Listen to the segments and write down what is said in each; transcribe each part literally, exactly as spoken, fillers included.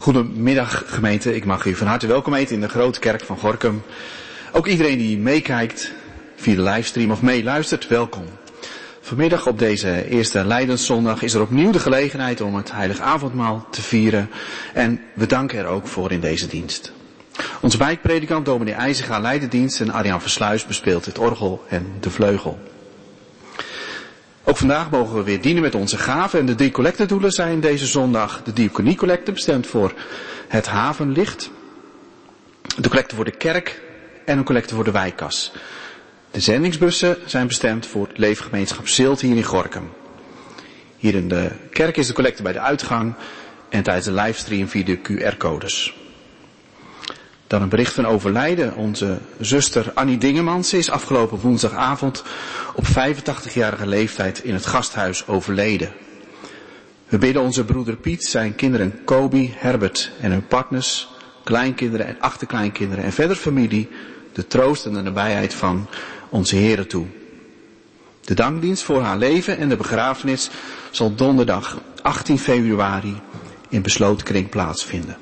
Goedemiddag gemeente, ik mag u van harte welkom heten in de grote kerk van Gorinchem. Ook iedereen die meekijkt via de livestream of meeluistert, welkom. Vanmiddag op deze eerste Lijdenszondag is er opnieuw de gelegenheid om het heilig avondmaal te vieren. En we danken er ook voor in deze dienst. Onze bijpredikant dominee IJzega leidt de dienst en Arjan Versluis bespeelt het orgel en de vleugel. Ook vandaag mogen we weer dienen met onze gaven en de drie collectedoelen zijn deze zondag de diaconiecollecte, bestemd voor het havenlicht, de collecte voor de kerk en een collecte voor de wijkkas. De zendingsbussen zijn bestemd voor het leefgemeenschap Zilt hier in Gorinchem. Hier in de kerk is de collecte bij de uitgang en tijdens de livestream via de Q R-codes. Dan een bericht van overlijden. Onze zuster Annie Dingemans is afgelopen woensdagavond op vijfentachtigjarige leeftijd in het gasthuis overleden. We bidden onze broeder Piet, zijn kinderen Kobi, Herbert en hun partners, kleinkinderen en achterkleinkinderen en verder familie, de troost en de nabijheid van onze Here toe. De dankdienst voor haar leven en de begrafenis zal donderdag achttien februari in besloten kring plaatsvinden.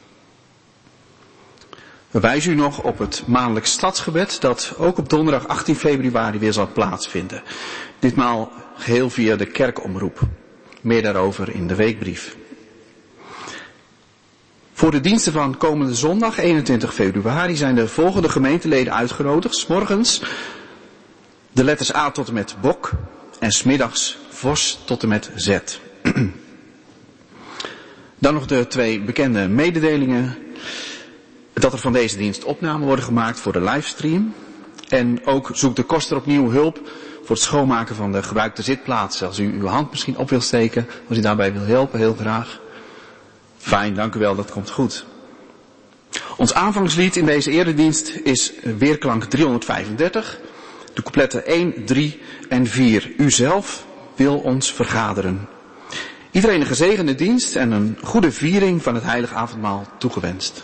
We wijzen u nog op het maandelijks stadsgebed dat ook op donderdag achttien februari weer zal plaatsvinden. Ditmaal geheel via de kerkomroep. Meer daarover in de weekbrief. Voor de diensten van komende zondag eenentwintig februari zijn de volgende gemeenteleden uitgenodigd. 's Morgens de letters A tot en met Bok en 's middags Vos tot en met Z. Dan nog de twee bekende mededelingen. Dat er van deze dienst opnamen worden gemaakt voor de livestream. En ook zoekt de koster opnieuw hulp voor het schoonmaken van de gebruikte zitplaatsen. Als u uw hand misschien op wilt steken, als u daarbij wil helpen, heel graag. Fijn, dank u wel, dat komt goed. Ons aanvangslied in deze eredienst is Weerklank driehonderdvijfendertig. De coupletten één, drie en vier. U zelf wil ons vergaderen. Iedereen een gezegende dienst en een goede viering van het heilig avondmaal toegewenst.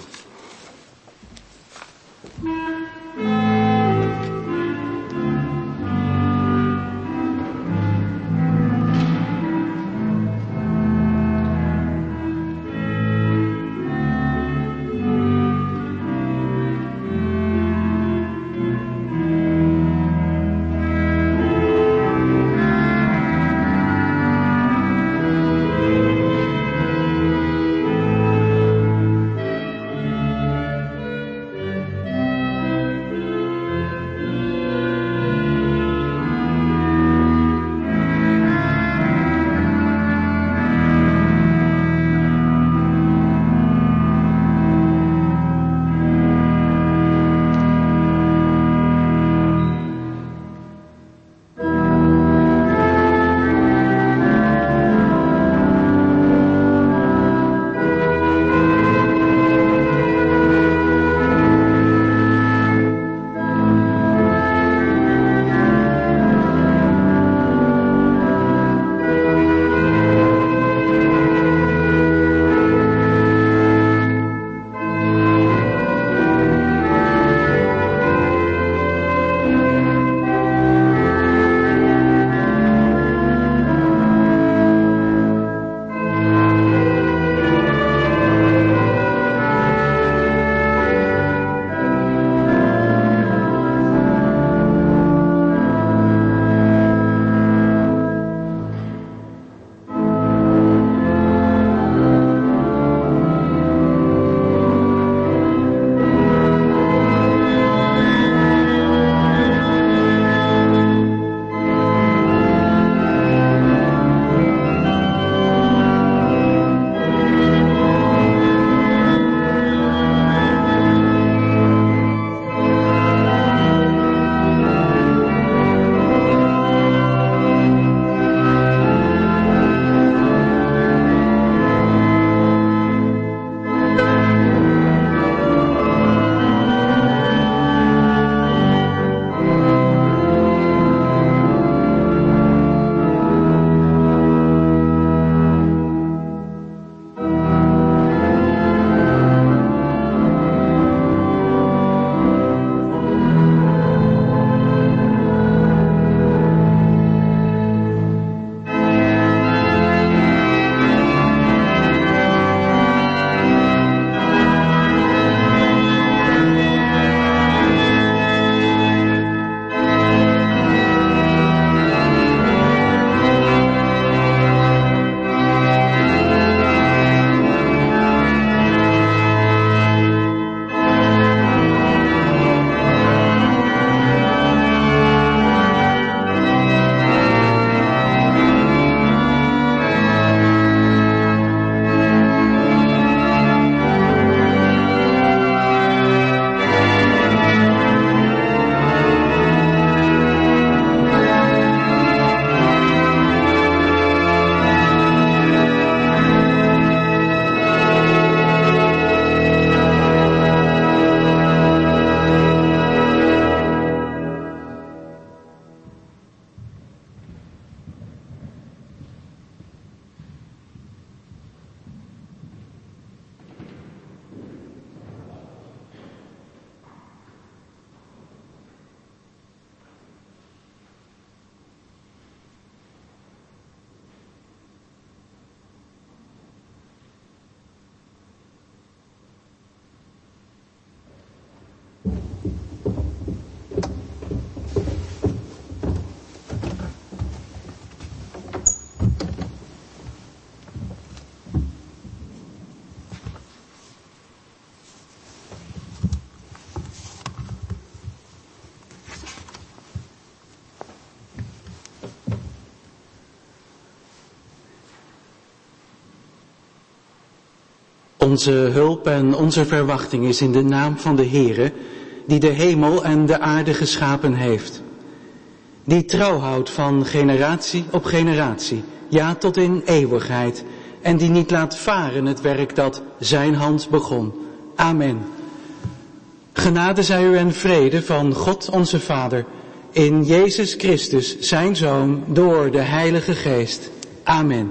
Onze hulp en onze verwachting is in de naam van de Heere, die de hemel en de aarde geschapen heeft. Die trouw houdt van generatie op generatie, ja tot in eeuwigheid, en die niet laat varen het werk dat zijn hand begon. Amen. Genade zij u en vrede van God onze Vader, in Jezus Christus, zijn Zoon, door de Heilige Geest. Amen.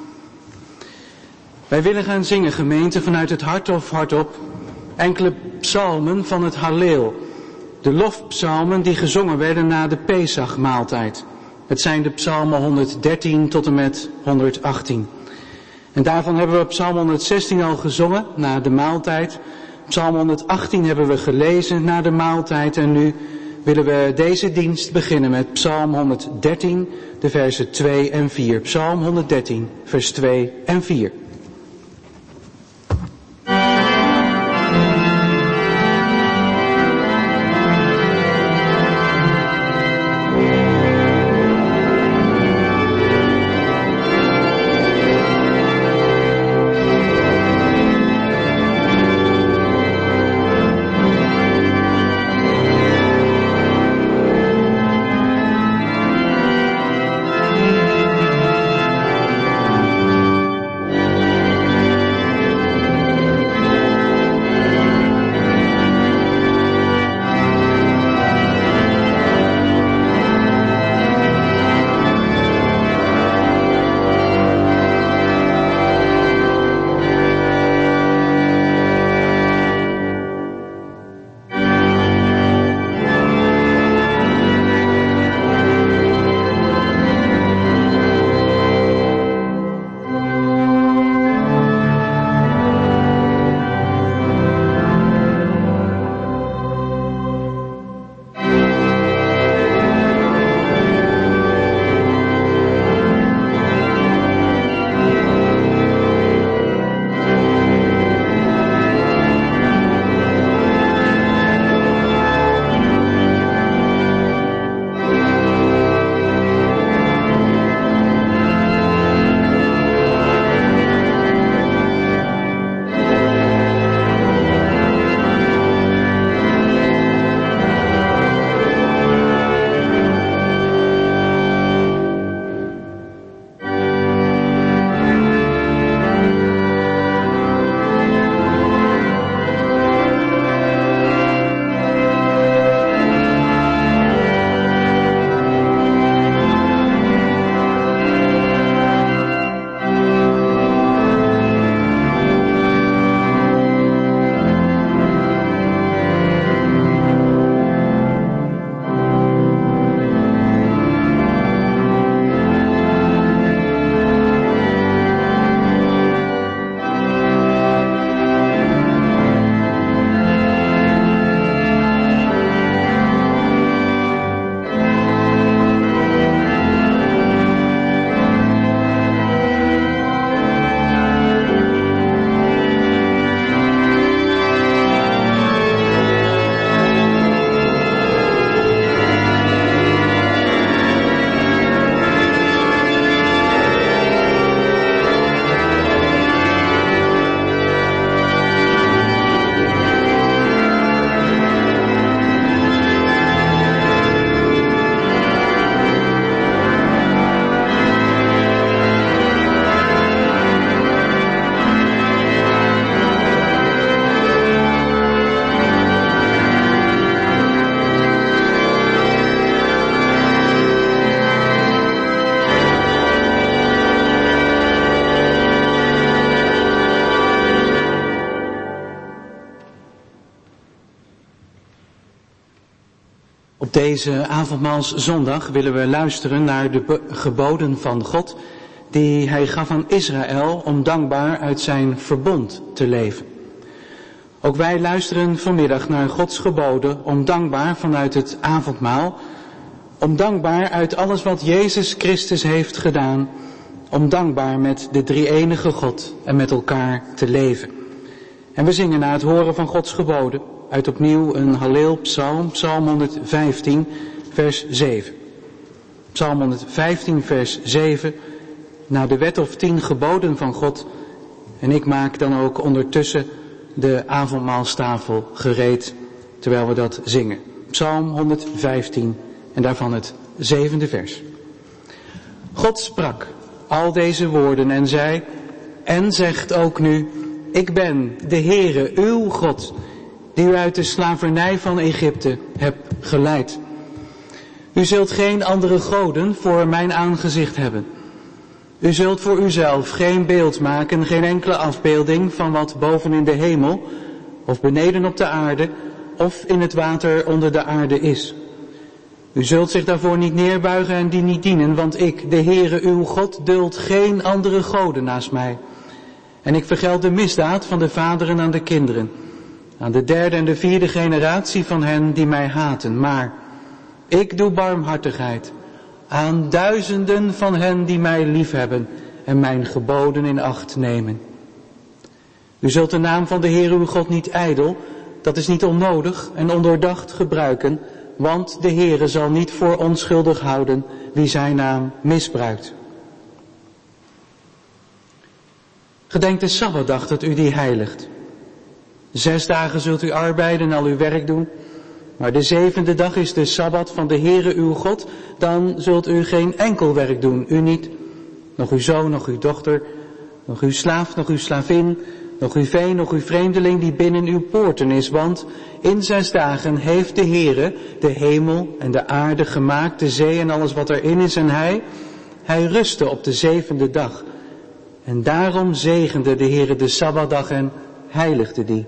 Wij willen gaan zingen, gemeente, vanuit het hart of hardop, enkele psalmen van het Halleel. De lofpsalmen die gezongen werden na de Pesachmaaltijd. Het zijn de psalmen honderddertien tot en met honderdachttien. En daarvan hebben we psalm honderdzestien al gezongen, na de maaltijd. Psalm honderdachttien hebben we gelezen na de maaltijd. En nu willen we deze dienst beginnen met psalm honderddertien, de versen twee en vier. Psalm honderddertien, vers twee en vier. Op deze avondmaalszondag willen we luisteren naar de geboden van God die hij gaf aan Israël om dankbaar uit zijn verbond te leven. Ook wij luisteren vanmiddag naar Gods geboden om dankbaar vanuit het avondmaal, om dankbaar uit alles wat Jezus Christus heeft gedaan, om dankbaar met de drie-enige God en met elkaar te leven. En we zingen na het horen van Gods geboden uit opnieuw een Halleel-psalm, psalm honderdvijftien, vers zeven. Psalm honderdvijftien, vers zeven. Na de wet of tien geboden van God En ik maak dan ook ondertussen de avondmaalstafel gereed, terwijl we dat zingen. Psalm honderdvijftien en daarvan het zevende vers. God sprak al deze woorden en zei, en zegt ook nu, ik ben de Heere, uw God, die u uit de slavernij van Egypte hebt geleid. U zult geen andere goden voor mijn aangezicht hebben. U zult voor uzelf geen beeld maken, geen enkele afbeelding van wat boven in de hemel, of beneden op de aarde, of in het water onder de aarde is. U zult zich daarvoor niet neerbuigen en die niet dienen, want ik, de Heere uw God, duld geen andere goden naast mij. En ik vergeld de misdaad van de vaderen aan de kinderen, aan de derde en de vierde generatie van hen die mij haten. Maar ik doe barmhartigheid aan duizenden van hen die mij liefhebben en mijn geboden in acht nemen. U zult de naam van de Heer uw God niet ijdel, dat is niet onnodig en ondoordacht gebruiken, want de Heere zal niet voor onschuldig houden wie zijn naam misbruikt. Gedenk de Sabbatdag dat u die heiligt. Zes dagen zult u arbeiden en al uw werk doen, maar de zevende dag is de Sabbat van de Heere uw God, dan zult u geen enkel werk doen, u niet, nog uw zoon, nog uw dochter, nog uw slaaf, nog uw slavin, nog uw vee, nog uw vreemdeling die binnen uw poorten is, want in zes dagen heeft de Heere de hemel en de aarde gemaakt, de zee en alles wat erin is, en hij, hij rustte op de zevende dag. En daarom zegende de Heere de Sabbatdag en heiligde die.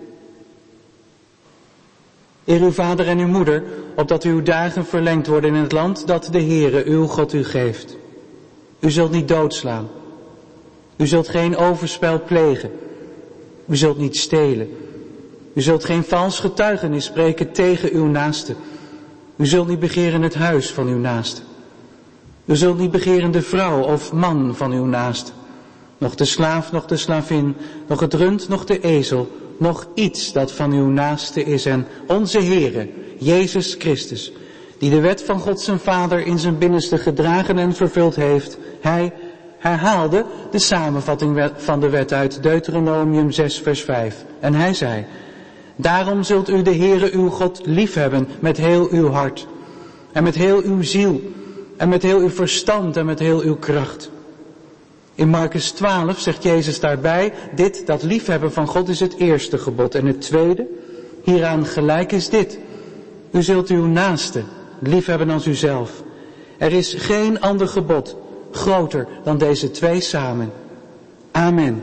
Eer uw vader en uw moeder, opdat uw dagen verlengd worden in het land dat de Heere uw God u geeft. U zult niet doodslaan. U zult geen overspel plegen. U zult niet stelen. U zult geen vals getuigenis spreken tegen uw naaste. U zult niet begeren het huis van uw naaste. U zult niet begeren de vrouw of man van uw naaste. Nog de slaaf, nog de slavin, nog het rund, nog de ezel, nog iets dat van uw naaste is. En onze Heere, Jezus Christus, die de wet van God zijn Vader in zijn binnenste gedragen en vervuld heeft, hij herhaalde de samenvatting van de wet uit Deuteronomium zes vers vijf. En hij zei, daarom zult u de Heere uw God liefhebben met heel uw hart, en met heel uw ziel, en met heel uw verstand, en met heel uw kracht. In Markus twaalf zegt Jezus daarbij, dit, dat liefhebben van God is het eerste gebod. En het tweede, hieraan gelijk is dit. U zult uw naaste liefhebben als uzelf. Er is geen ander gebod groter dan deze twee samen. Amen.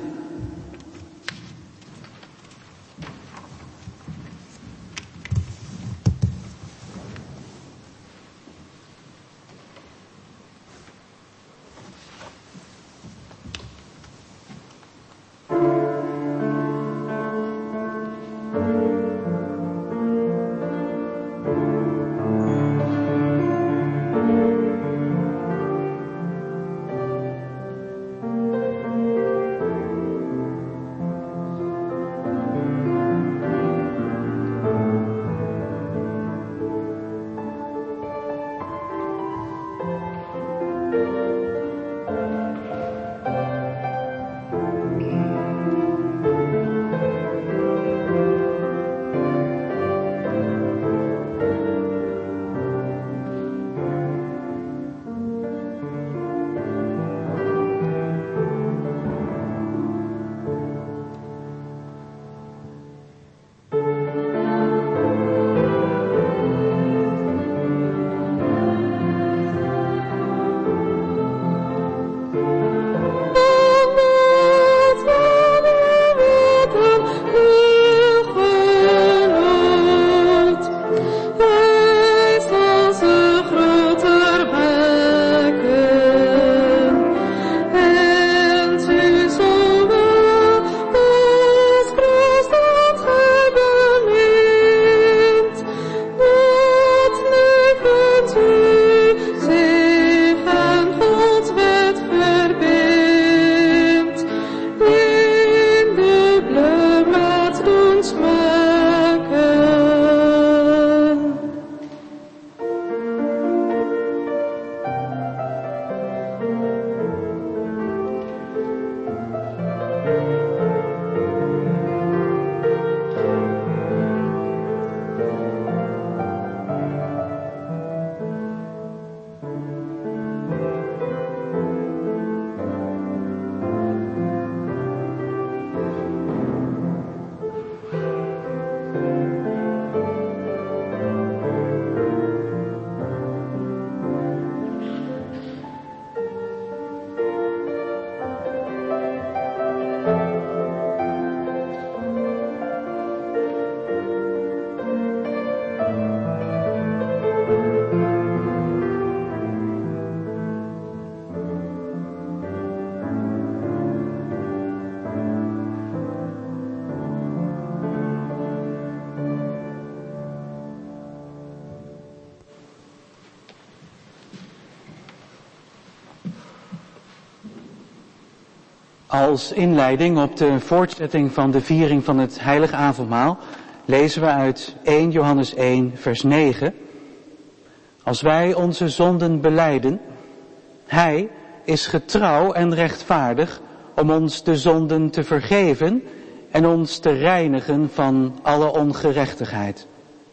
Als inleiding op de voortzetting van de viering van het Heilige Avondmaal lezen we uit eerste Johannes één vers negen. Als wij onze zonden belijden, Hij is getrouw en rechtvaardig om ons de zonden te vergeven en ons te reinigen van alle ongerechtigheid.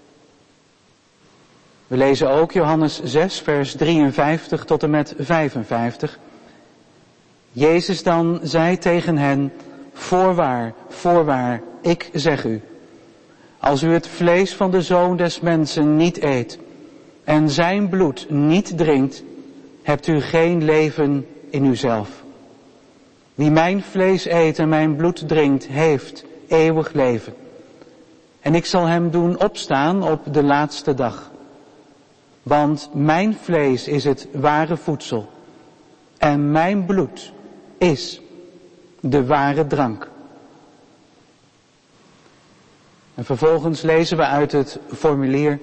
We lezen ook Johannes zes vers drieënvijftig tot en met vijfenvijftig. Jezus dan zei tegen hen, voorwaar, voorwaar, ik zeg u, als u het vlees van de Zoon des Mensen niet eet en zijn bloed niet drinkt, hebt u geen leven in uzelf. Wie mijn vlees eet en mijn bloed drinkt, heeft eeuwig leven. En ik zal hem doen opstaan op de laatste dag. Want mijn vlees is het ware voedsel en mijn bloed is de ware drank. En vervolgens lezen we uit het formulier.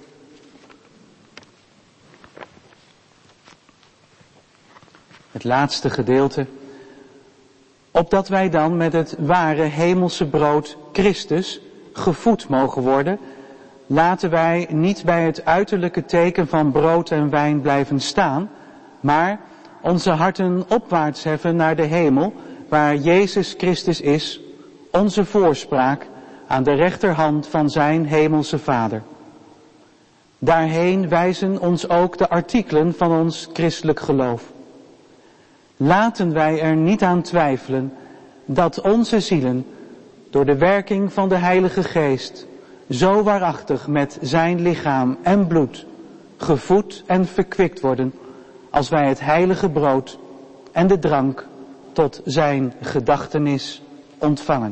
Het laatste gedeelte. Opdat wij dan met het ware hemelse brood Christus gevoed mogen worden, laten wij niet bij het uiterlijke teken van brood en wijn blijven staan, maar onze harten opwaarts heffen naar de hemel, waar Jezus Christus is, onze voorspraak aan de rechterhand van zijn hemelse Vader. Daarheen wijzen ons ook de artikelen van ons christelijk geloof. Laten wij er niet aan twijfelen dat onze zielen door de werking van de Heilige Geest zo waarachtig met zijn lichaam en bloed gevoed en verkwikt worden, als wij het heilige brood en de drank tot zijn gedachtenis ontvangen.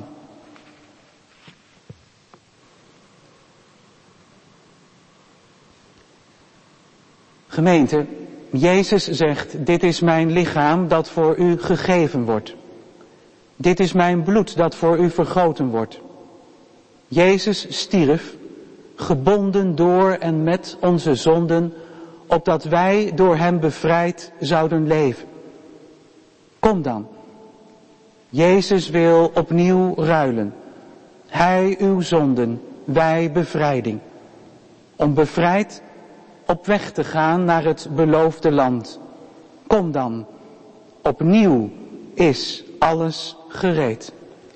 Gemeente, Jezus zegt, dit is mijn lichaam dat voor u gegeven wordt. Dit is mijn bloed dat voor u vergoten wordt. Jezus stierf, gebonden door en met onze zonden, opdat wij door hem bevrijd zouden leven. Kom dan. Jezus wil opnieuw ruilen. Hij uw zonden, wij bevrijding. Om bevrijd op weg te gaan naar het beloofde land. Kom dan. Opnieuw is alles gereed.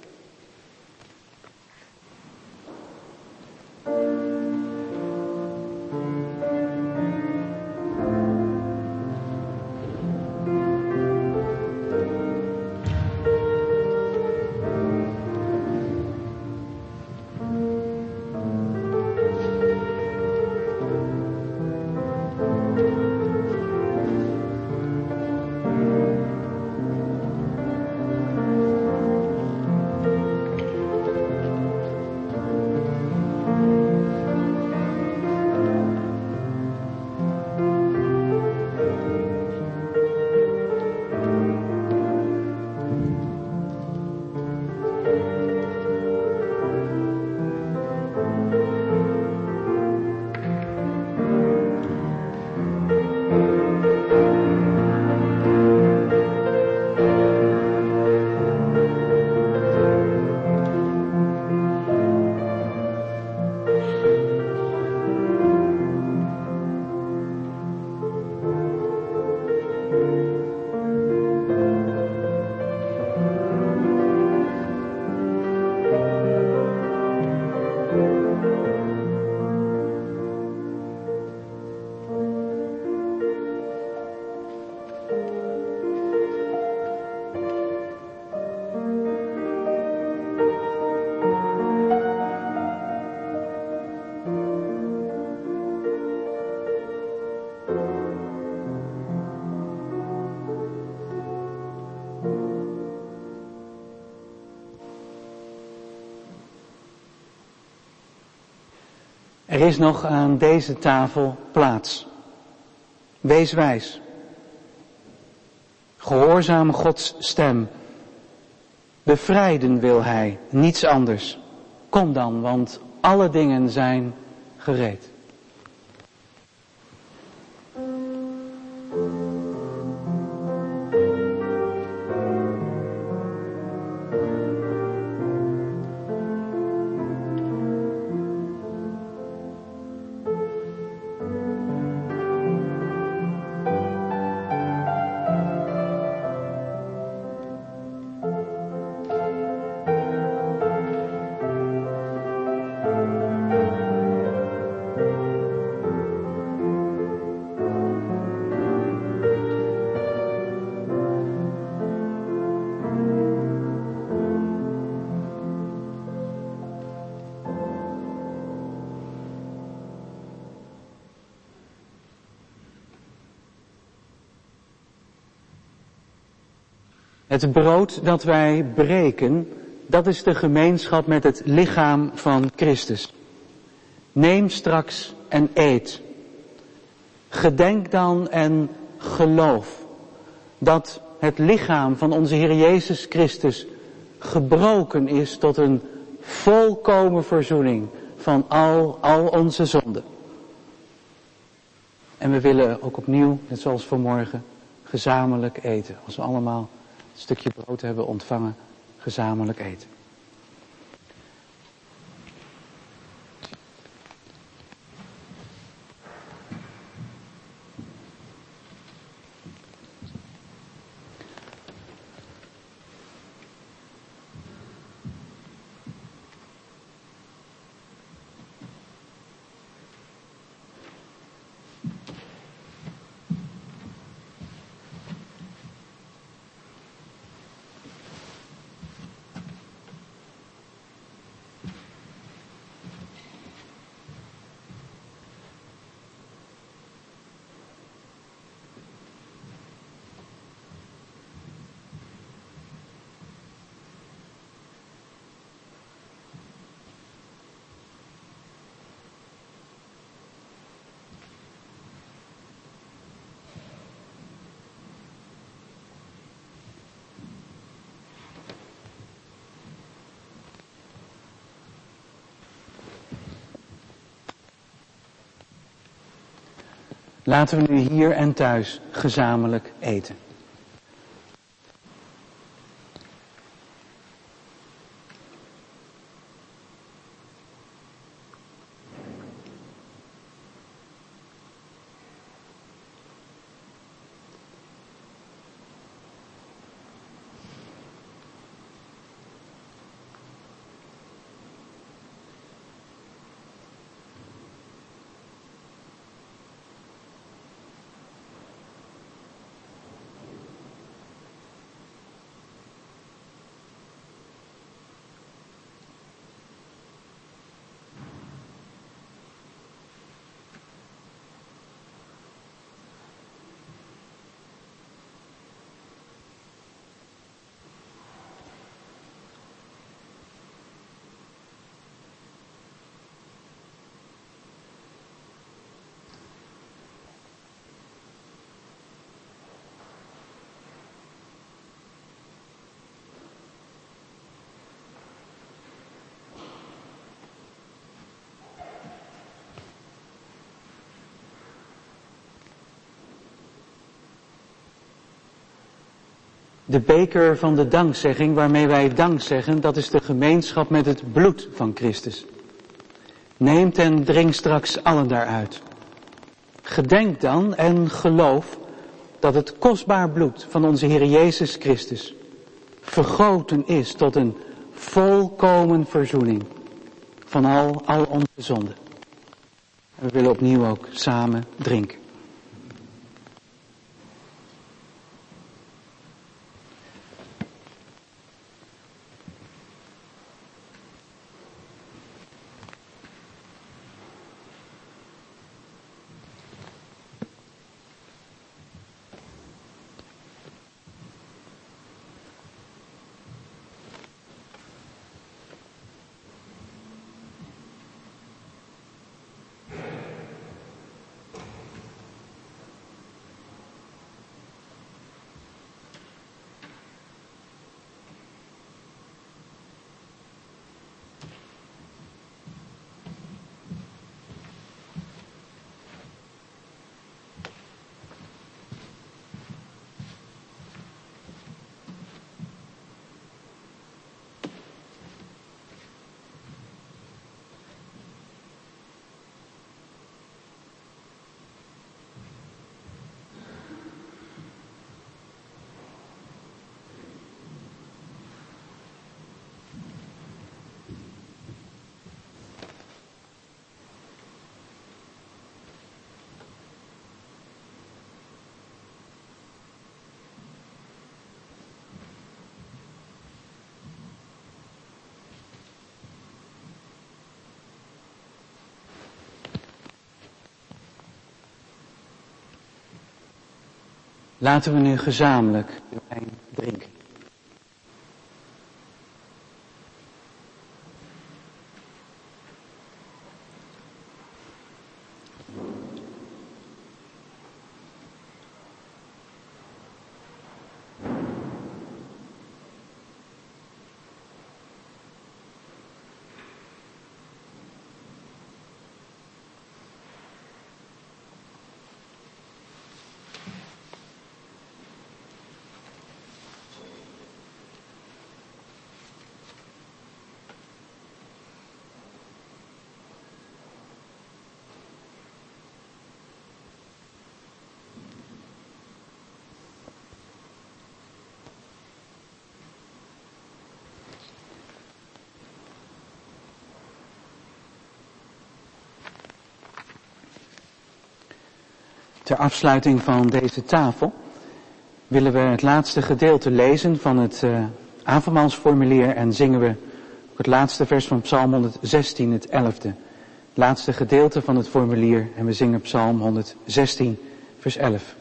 Er is nog aan deze tafel plaats. Wees wijs. Gehoorzaam Gods stem. Bevrijden wil Hij, niets anders. Kom dan, want alle dingen zijn gereed. Het brood dat wij breken, dat is de gemeenschap met het lichaam van Christus. Neem straks en eet. Gedenk dan en geloof dat het lichaam van onze Heer Jezus Christus gebroken is tot een volkomen verzoening van al, al onze zonden. En we willen ook opnieuw, net zoals vanmorgen, gezamenlijk eten. Als we allemaal een stukje brood hebben ontvangen, gezamenlijk eten. Laten we nu hier en thuis gezamenlijk eten. De beker van de dankzegging waarmee wij dank zeggen, dat is de gemeenschap met het bloed van Christus. Neemt en drink straks allen daaruit. Gedenk dan en geloof dat het kostbaar bloed van onze Heer Jezus Christus vergoten is tot een volkomen verzoening van al, al onze zonden. En we willen opnieuw ook samen drinken. Laten we nu gezamenlijk de wijn drinken. Ter afsluiting van deze tafel willen we het laatste gedeelte lezen van het uh, avondmaalsformulier en zingen we het laatste vers van Psalm honderdzestien, het elfde. Het laatste gedeelte van het formulier en we zingen Psalm honderdzestien, vers elf.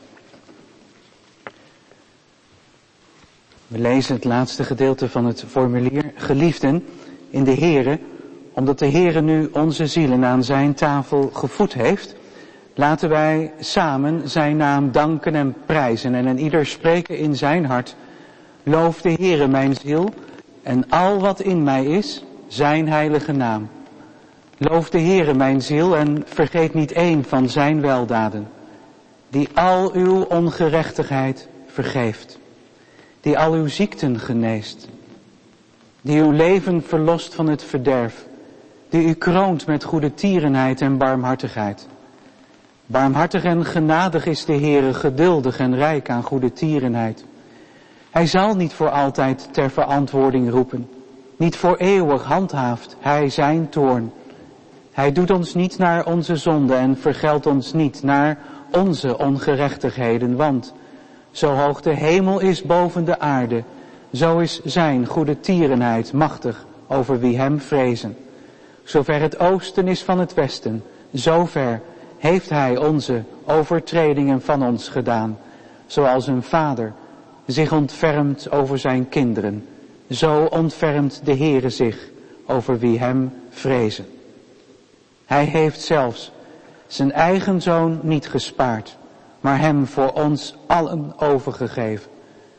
We lezen het laatste gedeelte van het formulier. Geliefden in de Here, omdat de Here nu onze zielen aan zijn tafel gevoed heeft, laten wij samen zijn naam danken en prijzen en een ieder spreken in zijn hart. Loof de Heere mijn ziel en al wat in mij is, zijn heilige naam. Loof de Heere mijn ziel en vergeet niet één van zijn weldaden, die al uw ongerechtigheid vergeeft, die al uw ziekten geneest, die uw leven verlost van het verderf, die u kroont met goede tierenheid en barmhartigheid. Barmhartig en genadig is de Heere, geduldig en rijk aan goede tierenheid. Hij zal niet voor altijd ter verantwoording roepen, niet voor eeuwig handhaaft hij zijn toorn. Hij doet ons niet naar onze zonde en vergeldt ons niet naar onze ongerechtigheden, want zo hoog de hemel is boven de aarde, zo is zijn goede tierenheid machtig over wie hem vrezen. Zover het oosten is van het westen, zover heeft hij onze overtredingen van ons gedaan. Zoals een vader zich ontfermt over zijn kinderen, zo ontfermt de Heere zich over wie hem vrezen. Hij heeft zelfs zijn eigen zoon niet gespaard, maar hem voor ons allen overgegeven.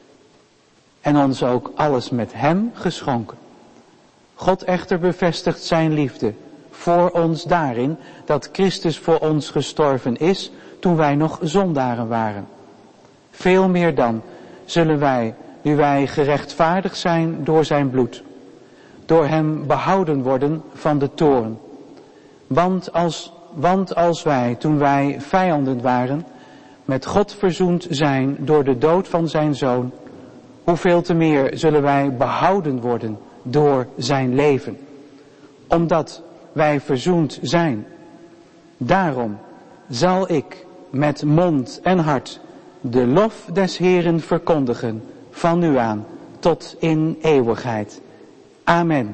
En ons ook alles met hem geschonken. God echter bevestigt zijn liefde voor ons daarin dat Christus voor ons gestorven is toen wij nog zondaren waren. Veel meer dan zullen wij, nu wij gerechtvaardigd zijn door zijn bloed, door hem behouden worden van de toorn. Want als, want als wij, toen wij vijanden waren, met God verzoend zijn door de dood van zijn zoon, hoeveel te meer zullen wij behouden worden door zijn leven, omdat wij verzoend zijn. Daarom zal ik met mond en hart de lof des Heeren verkondigen van nu aan tot in eeuwigheid. Amen.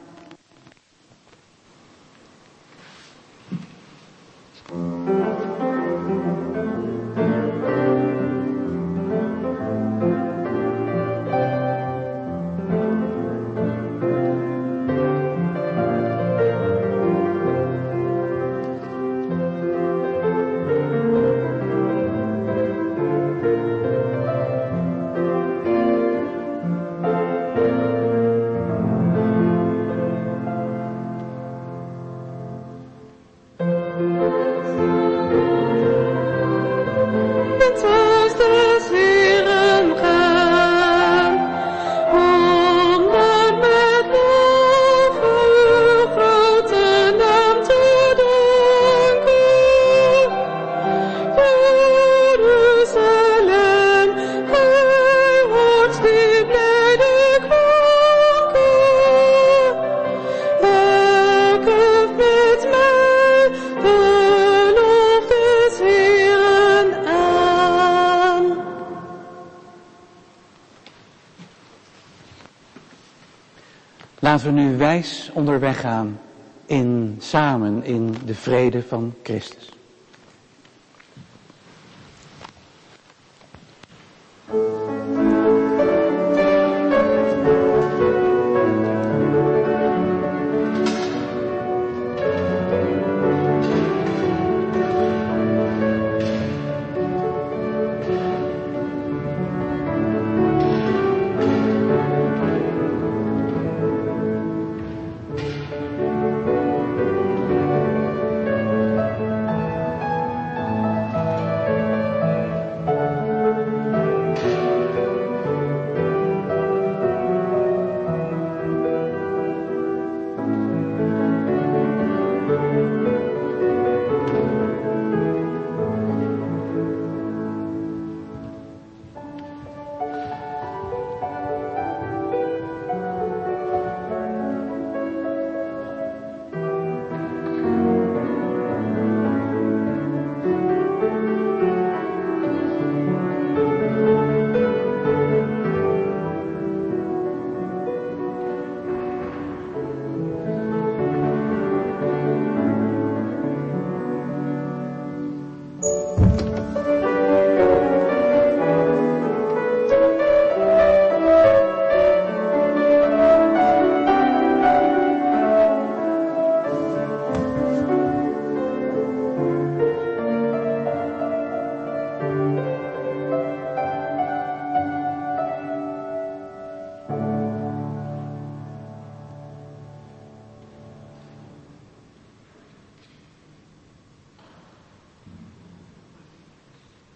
Laten we nu wijs onderweg gaan in, samen in de vrede van Christus.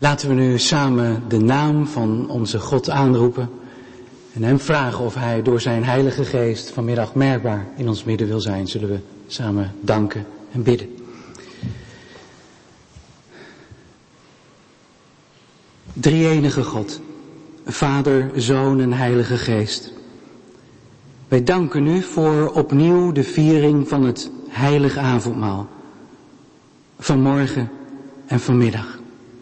Laten we nu samen de naam van onze God aanroepen en hem vragen of hij door zijn Heilige Geest vanmiddag merkbaar in ons midden wil zijn. Zullen we samen danken en bidden. Drie-enige God, Vader, Zoon en Heilige Geest. Wij danken u voor opnieuw de viering van het heilige avondmaal. Vanmorgen en vanmiddag.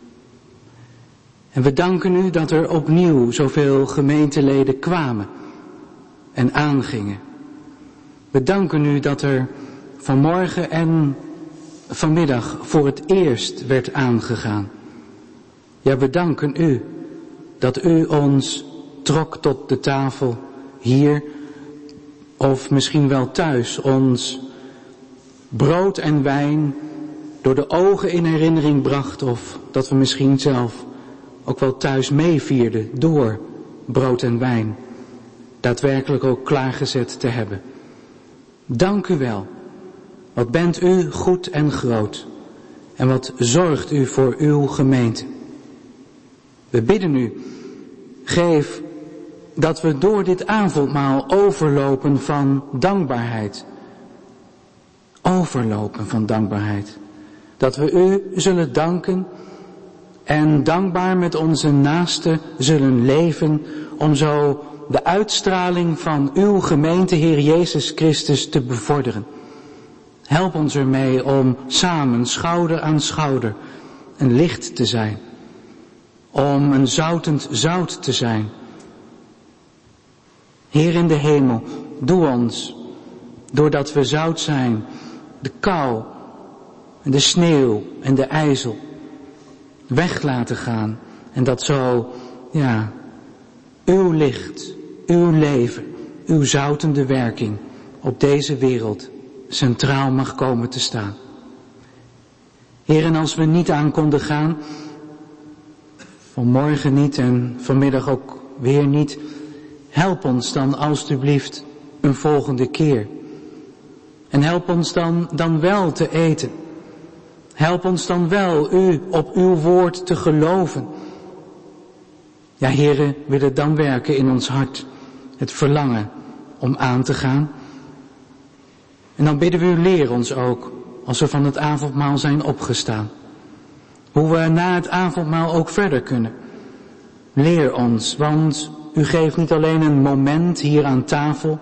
En we danken u dat er opnieuw zoveel gemeenteleden kwamen en aangingen. We danken u dat er vanmorgen en vanmiddag voor het eerst werd aangegaan. Ja, we danken u dat u ons trok tot de tafel hier of misschien wel thuis, ons brood en wijn door de ogen in herinnering bracht of dat we misschien zelf ook wel thuis meevierden door brood en wijn daadwerkelijk ook klaargezet te hebben. Dank u wel. Wat bent u goed en groot en wat zorgt u voor uw gemeente. We bidden u, geef dat we door dit avondmaal overlopen van dankbaarheid. Overlopen van dankbaarheid. Dat we u zullen danken en dankbaar met onze naasten zullen leven om zo de uitstraling van uw gemeente, Heer Jezus Christus, te bevorderen. Help ons ermee om samen, schouder aan schouder, een licht te zijn. Om een zoutend zout te zijn. Heer in de hemel, doe ons, doordat we zout zijn, de kou, en de sneeuw en de ijzel weg laten gaan. En dat zo, ja, uw licht, uw leven, uw zoutende werking op deze wereld centraal mag komen te staan. Heer, en als we niet aan konden gaan, vanmorgen niet en vanmiddag ook weer niet, help ons dan alstublieft een volgende keer. En help ons dan, dan wel te eten. Help ons dan wel u op uw woord te geloven. Ja, Heere, wil het dan werken in ons hart, het verlangen om aan te gaan. En dan bidden we u, leer ons ook, als we van het avondmaal zijn opgestaan. Hoe we na het avondmaal ook verder kunnen. Leer ons, want u geeft niet alleen een moment hier aan tafel.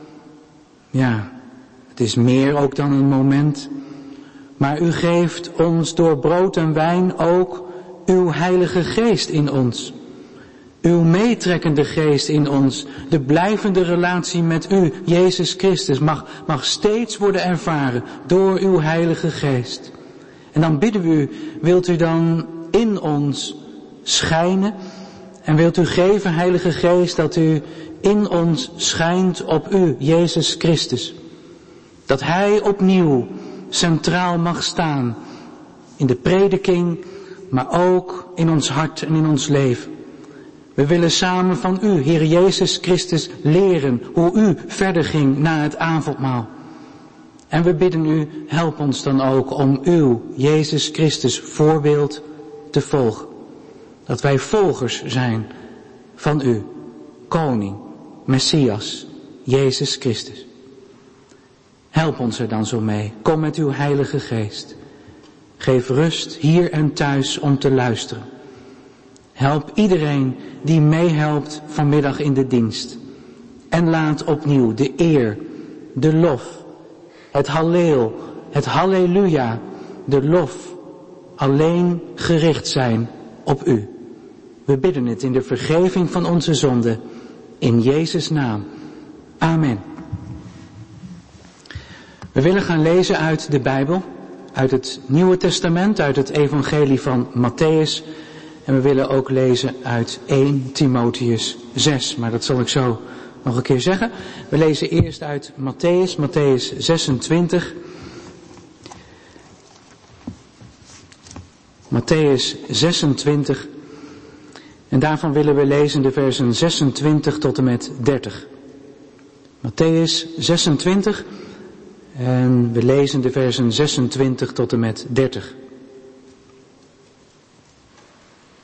Ja, het is meer ook dan een moment. Maar u geeft ons door brood en wijn ook uw Heilige Geest in ons. Uw meetrekkende geest in ons. De blijvende relatie met u, Jezus Christus, mag, mag steeds worden ervaren door uw Heilige Geest. En dan bidden we u, wilt u dan in ons schijnen? En wilt u geven, Heilige Geest, dat u in ons schijnt op u, Jezus Christus. Dat Hij opnieuw centraal mag staan in de prediking, maar ook in ons hart en in ons leven. We willen samen van u, Heer Jezus Christus, leren hoe u verder ging na het avondmaal. En we bidden u, help ons dan ook om uw, Jezus Christus, voorbeeld te volgen. Dat wij volgers zijn van u, Koning, Messias, Jezus Christus. Help ons er dan zo mee. Kom met uw Heilige Geest. Geef rust hier en thuis om te luisteren. Help iedereen die meehelpt vanmiddag in de dienst. En laat opnieuw de eer, de lof, het halleel, het halleluja, de lof alleen gericht zijn op u. We bidden het in de vergeving van onze zonden. In Jezus' naam. Amen. We willen gaan lezen uit de Bijbel, uit het Nieuwe Testament, uit het Evangelie van Matthäus. En we willen ook lezen uit eerste Timotheüs zes, maar dat zal ik zo nog een keer zeggen. We lezen eerst uit Matthäus, Matthäus zesentwintig. Matthäus zesentwintig. En daarvan willen we lezen de versen zesentwintig tot en met dertig. Matthäus zesentwintig. En we lezen de versen zesentwintig tot en met dertig.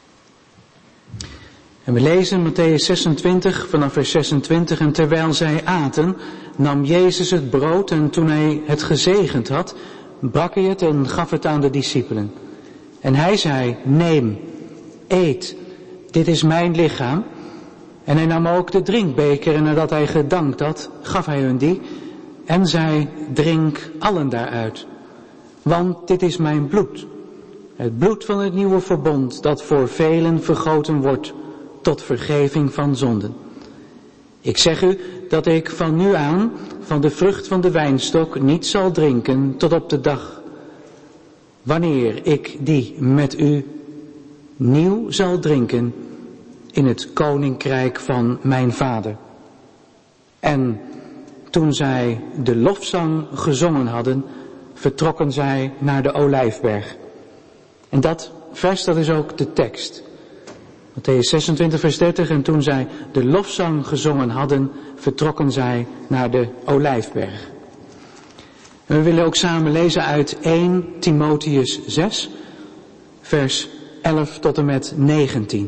we lezen Mattheüs zesentwintig vanaf vers zesentwintig. En terwijl zij aten, nam Jezus het brood en toen hij het gezegend had, brak hij het en gaf het aan de discipelen. En hij zei, neem, eet, dit is mijn lichaam. En hij nam ook de drinkbeker en nadat hij gedankt had, gaf hij hun die. En zei, drink allen daaruit. Want dit is mijn bloed. Het bloed van het nieuwe verbond dat voor velen vergoten wordt tot vergeving van zonden. Ik zeg u dat ik van nu aan van de vrucht van de wijnstok niet zal drinken tot op de dag wanneer ik die met u nieuw zal drinken in het koninkrijk van mijn vader. En toen zij de lofzang gezongen hadden, vertrokken zij naar de Olijfberg. En dat vers, dat is ook de tekst. Mattheüs zesentwintig vers dertig, en toen zij de lofzang gezongen hadden, vertrokken zij naar de Olijfberg. En we willen ook samen lezen uit eerste Timotheüs zes, vers elf tot en met negentien.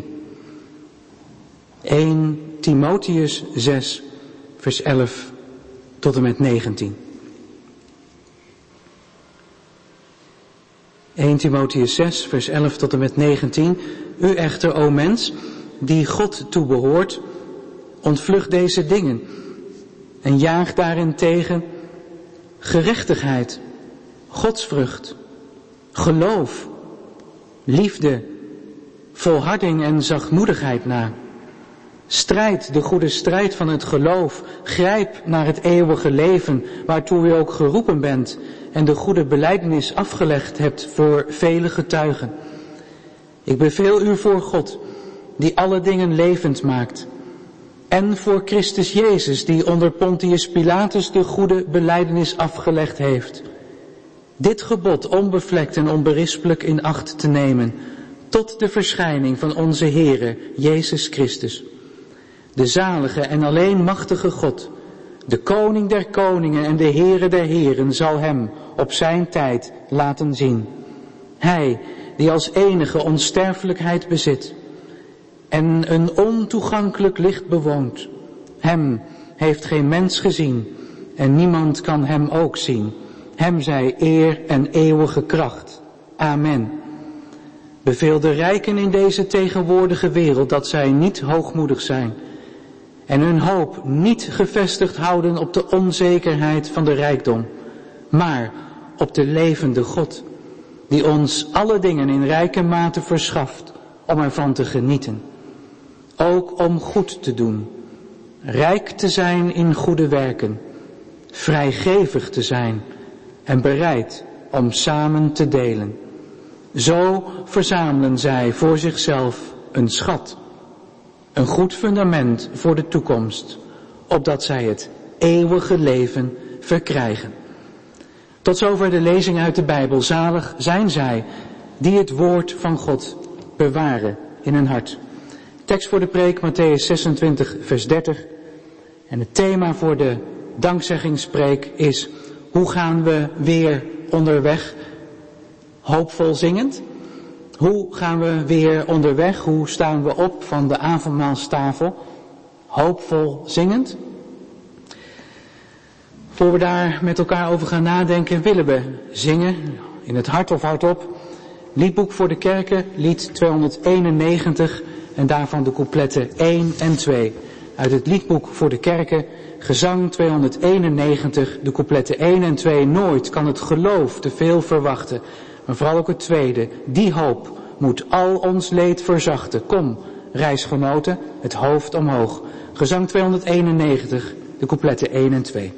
eerste Timotheüs zes, vers elf tot en met negentien. eerste Timotheüs zes, vers elf tot en met negentien. U echter, o mens, die God toebehoort, ontvlucht deze dingen en jaag daarin tegen gerechtigheid, godsvrucht, geloof, liefde, volharding en zachtmoedigheid na. Strijd de goede strijd van het geloof, grijp naar het eeuwige leven, waartoe u ook geroepen bent en de goede belijdenis afgelegd hebt voor vele getuigen. Ik beveel u voor God, die alle dingen levend maakt, en voor Christus Jezus, die onder Pontius Pilatus de goede belijdenis afgelegd heeft, dit gebod onbevlekt en onberispelijk in acht te nemen, tot de verschijning van onze Heere Jezus Christus. De zalige en alleen machtige God, de koning der koningen en de Heere der heren, zal hem op zijn tijd laten zien. Hij, die als enige onsterfelijkheid bezit en een ontoegankelijk licht bewoont. Hem heeft geen mens gezien en niemand kan hem ook zien. Hem zij eer en eeuwige kracht. Amen. Beveel de rijken in deze tegenwoordige wereld dat zij niet hoogmoedig zijn en hun hoop niet gevestigd houden op de onzekerheid van de rijkdom, maar op de levende God, die ons alle dingen in rijke mate verschaft om ervan te genieten. Ook om goed te doen, rijk te zijn in goede werken, vrijgevig te zijn en bereid om samen te delen. Zo verzamelen zij voor zichzelf een schat, een goed fundament voor de toekomst, opdat zij het eeuwige leven verkrijgen. Tot zover de lezing uit de Bijbel. Zalig zijn zij die het woord van God bewaren in hun hart. Tekst voor de preek, Mattheüs zesentwintig, vers dertig. En het thema voor de dankzeggingspreek is: hoe gaan we weer onderweg? Hoopvol zingend. Hoe gaan we weer onderweg? Hoe staan we op van de avondmaalstafel? Hoopvol zingend. Voor we daar met elkaar over gaan nadenken, willen we zingen, in het hart of hardop, liedboek voor de kerken, lied tweehonderdeenennegentig en daarvan de coupletten één en twee. Uit het liedboek voor de kerken, gezang tweehonderdeenennegentig, de coupletten één en twee. Nooit kan het geloof te veel verwachten, maar vooral ook het tweede, die hoop moet al ons leed verzachten. Kom, reisgenoten, het hoofd omhoog. Gezang tweehonderdeenennegentig, de coupletten één en twee.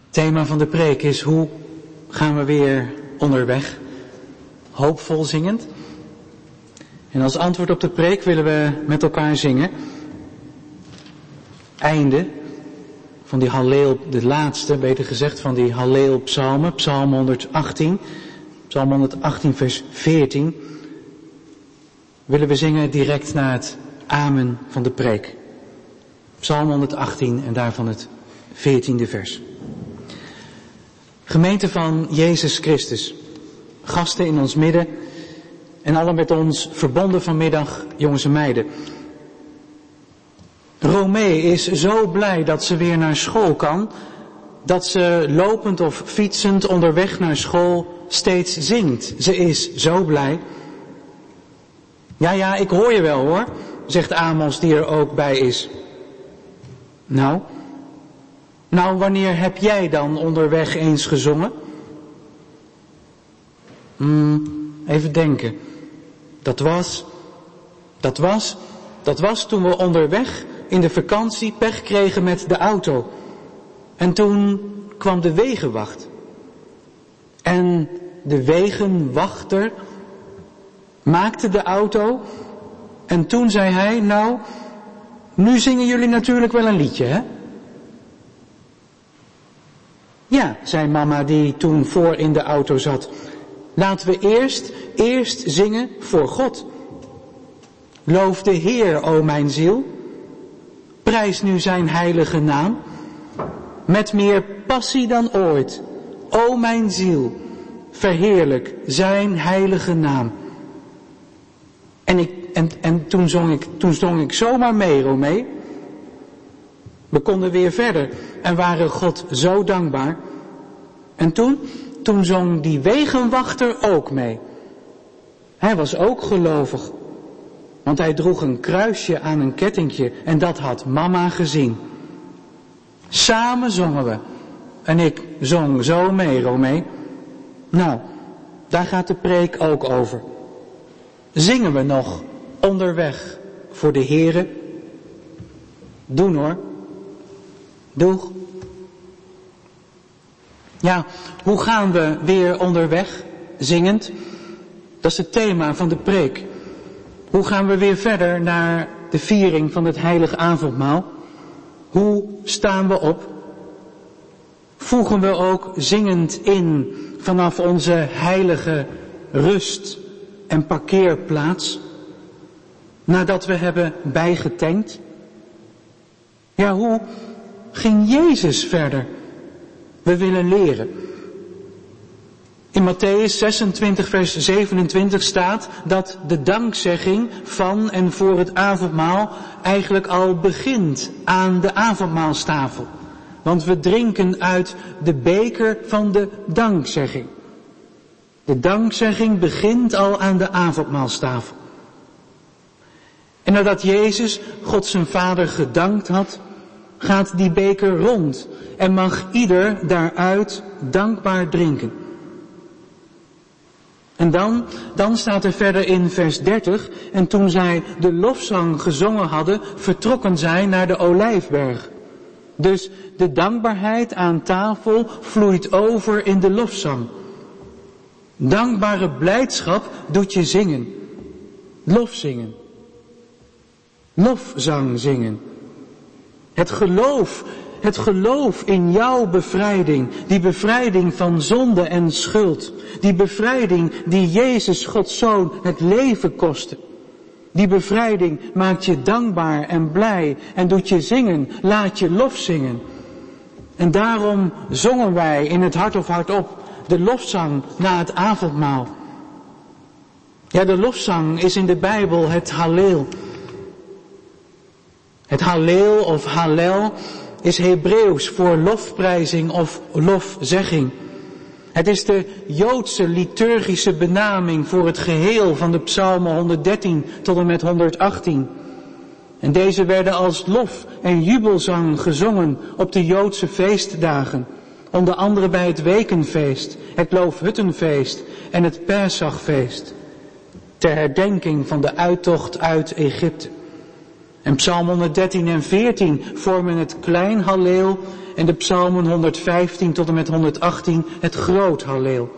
Het thema van de preek is: hoe gaan we weer onderweg? Hoopvol zingend. En als antwoord op de preek willen we met elkaar zingen. Einde van die Halleel, de laatste, beter gezegd, van die Halleel psalmen, psalm honderdachttien. Psalm honderdachttien vers veertien. Willen we zingen direct na het amen van de preek. Psalm honderdachttien en daarvan het veertiende vers. Gemeente van Jezus Christus, gasten in ons midden en allen met ons verbonden vanmiddag, jongens en meiden. Romee is zo blij dat ze weer naar school kan, dat ze lopend of fietsend onderweg naar school steeds zingt. Ze is zo blij. Ja, ja, ik hoor je wel hoor, zegt Amos die er ook bij is. Nou, nou wanneer heb jij dan onderweg eens gezongen? Hmm, even denken. Dat was, dat was, dat was toen we onderweg in de vakantie pech kregen met de auto. En toen kwam de wegenwacht. En de wegenwachter maakte de auto. En toen zei hij, nou, nu zingen jullie natuurlijk wel een liedje, hè? Ja, zei mama die toen voor in de auto zat. Laten we eerst, eerst zingen voor God. Loof de Heer, o mijn ziel. Prijs nu zijn heilige naam. Met meer passie dan ooit. O mijn ziel, verheerlijk zijn heilige naam. En, ik, en, en toen, zong ik, toen zong ik zomaar mee, Romee. We konden weer verder en waren God zo dankbaar. En toen, toen zong die wegenwachter ook mee. Hij was ook gelovig. Want hij droeg een kruisje aan een kettingje en dat had mama gezien. Samen zongen we. En ik zong zo mee, Romee. Nou, daar gaat de preek ook over. Zingen we nog onderweg voor de Here? Doen hoor. Doeg. Ja, hoe gaan we weer onderweg, zingend? Dat is het thema van de preek. Hoe gaan we weer verder naar de viering van het heilige avondmaal? Hoe staan we op? Voegen we ook zingend in vanaf onze heilige rust en parkeerplaats? Nadat we hebben bijgetankt? Ja, hoe ging Jezus verder? We willen leren. In Matthäus zesentwintig vers zevenentwintig staat dat de dankzegging van en voor het avondmaal eigenlijk al begint aan de avondmaalstafel. Want we drinken uit de beker van de dankzegging. De dankzegging begint al aan de avondmaalstafel. En nadat Jezus God zijn Vader gedankt had, gaat die beker rond en mag ieder daaruit dankbaar drinken. En dan, dan staat er verder in vers dertig, en toen zij de lofzang gezongen hadden, vertrokken zij naar de Olijfberg. Dus de dankbaarheid aan tafel vloeit over in de lofzang. Dankbare blijdschap doet je zingen. Lofzingen. Lofzang zingen. Het geloof, het geloof in jouw bevrijding, die bevrijding van zonde en schuld, die bevrijding die Jezus, Gods Zoon, het leven kostte. Die bevrijding maakt je dankbaar en blij en doet je zingen, laat je lof zingen. En daarom zongen wij in het hart of hardop de lofzang na het avondmaal. Ja, de lofzang is in de Bijbel het Halleel. Het Halleel of Hallel is Hebreeuws voor lofprijzing of lofzegging. Het is de Joodse liturgische benaming voor het geheel van de psalmen honderddertien tot en met honderdachttien. En deze werden als lof- en jubelzang gezongen op de Joodse feestdagen. Onder andere bij het Wekenfeest, het Loofhuttenfeest en het Pesachfeest. Ter herdenking van de uittocht uit Egypte. En Psalm honderddertien en veertien vormen het klein halleel en de psalmen honderdvijftien tot en met honderdachttien het groot halleel.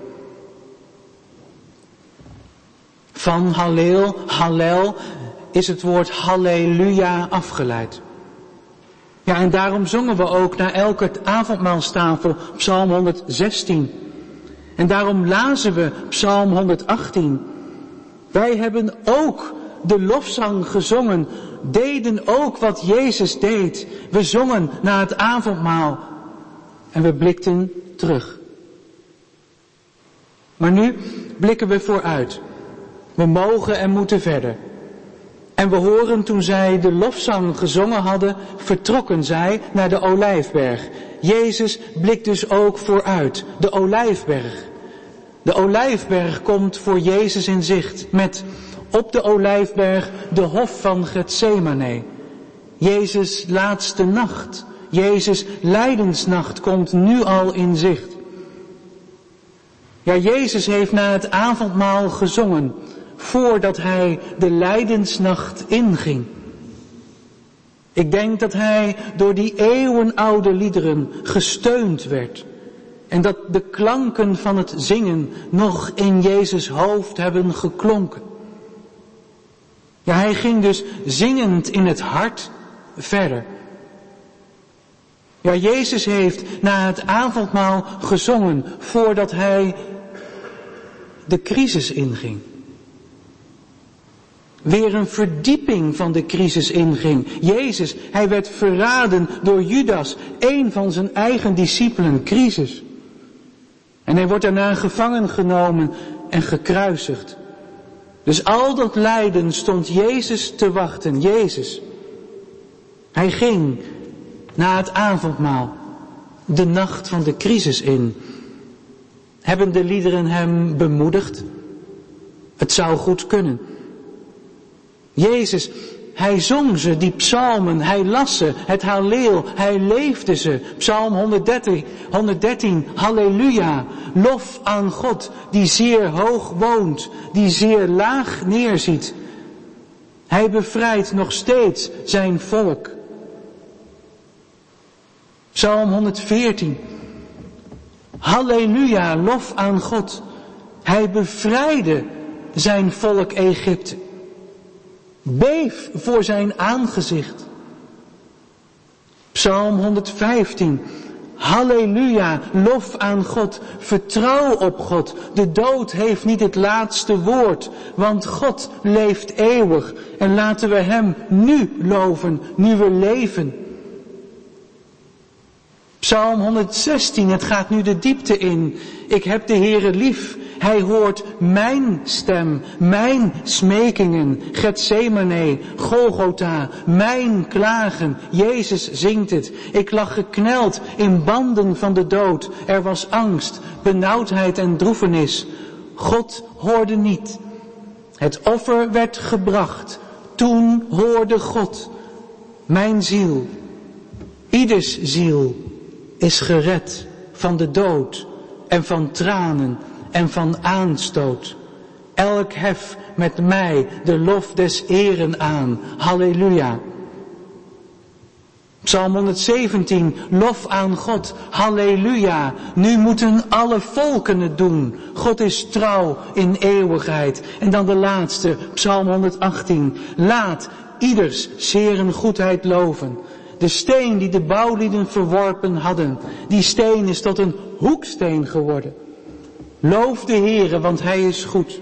Van halleel, hallel, is het woord halleluja afgeleid. Ja, en daarom zongen we ook na elke avondmaalstafel Psalm honderdzestien. En daarom lazen we Psalm honderdachttien. Wij hebben ook de lofzang gezongen, deden ook wat Jezus deed. We zongen na het avondmaal en we blikten terug. Maar nu blikken we vooruit. We mogen en moeten verder. En we horen toen zij de lofzang gezongen hadden, vertrokken zij naar de Olijfberg. Jezus blikt dus ook vooruit, de Olijfberg. De Olijfberg komt voor Jezus in zicht met op de Olijfberg de hof van Getsemane. Jezus' laatste nacht, Jezus' lijdensnacht komt nu al in zicht. Ja, Jezus heeft na het avondmaal gezongen voordat hij de lijdensnacht inging. Ik denk dat hij door die eeuwenoude liederen gesteund werd. En dat de klanken van het zingen nog in Jezus' hoofd hebben geklonken. Ja, hij ging dus zingend in het hart verder. Ja, Jezus heeft na het avondmaal gezongen voordat hij de crisis inging. Weer een verdieping van de crisis inging. Jezus, hij werd verraden door Judas, een van zijn eigen discipelen, crisis. En hij wordt daarna gevangen genomen en gekruisigd. Dus al dat lijden stond Jezus te wachten, Jezus. Hij ging na het avondmaal de nacht van de crisis in. Hebben de liederen hem bemoedigd? Het zou goed kunnen. Jezus, hij zong ze, die psalmen, hij las ze, het halleel, hij leefde ze. Psalm honderddertien, honderddertien, halleluja, lof aan God, die zeer hoog woont, die zeer laag neerziet. Hij bevrijdt nog steeds zijn volk. Psalm honderdveertien, halleluja, lof aan God, hij bevrijdde zijn volk Egypte. Beef voor zijn aangezicht. Psalm honderdvijftien. Halleluja, lof aan God, vertrouw op God. De dood heeft niet het laatste woord, want God leeft eeuwig. En laten we hem nu loven, nu we leven. Psalm honderdzestien, het gaat nu de diepte in. Ik heb de Heere lief. Hij hoort mijn stem, mijn smekingen, Getsemane, Golgotha, mijn klagen. Jezus zingt het. Ik lag gekneld in banden van de dood. Er was angst, benauwdheid en droefenis. God hoorde niet. Het offer werd gebracht. Toen hoorde God. Mijn ziel, ieders ziel, is gered van de dood en van tranen en van aanstoot. Elk hef met mij de lof des Eren aan. Halleluja. Psalm honderdzeventien, lof aan God. Halleluja. Nu moeten alle volken het doen. God is trouw in eeuwigheid. En dan de laatste, Psalm honderdachttien. Laat ieders zeren goedheid loven. De steen die de bouwlieden verworpen hadden, die steen is tot een hoeksteen geworden. Loof de Heere, want hij is goed.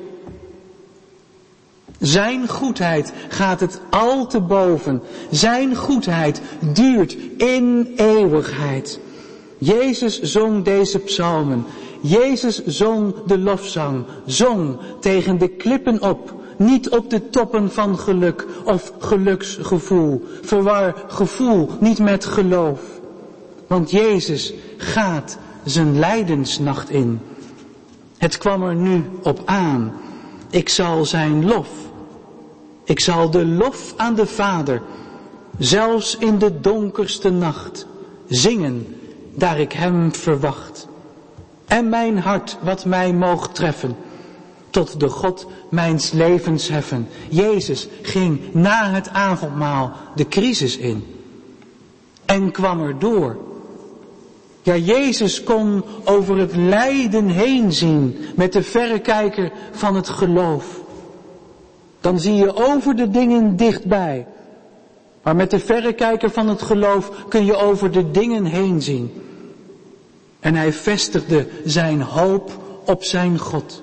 Zijn goedheid gaat het al te boven. Zijn goedheid duurt in eeuwigheid. Jezus zong deze psalmen. Jezus zong de lofzang. Zong tegen de klippen op. Niet op de toppen van geluk of geluksgevoel. Verwar gevoel niet met geloof. Want Jezus gaat zijn lijdensnacht in. Het kwam er nu op aan. Ik zal zijn lof. Ik zal de lof aan de Vader, zelfs in de donkerste nacht, zingen, daar ik hem verwacht. En mijn hart wat mij moogt treffen, tot de God mijns levens heffen. Jezus ging na het avondmaal de crisis in. En kwam er door. Ja, Jezus kon over het lijden heen zien met de verrekijker van het geloof. Dan zie je over de dingen dichtbij. Maar met de verrekijker van het geloof kun je over de dingen heen zien. En hij vestigde zijn hoop op zijn God.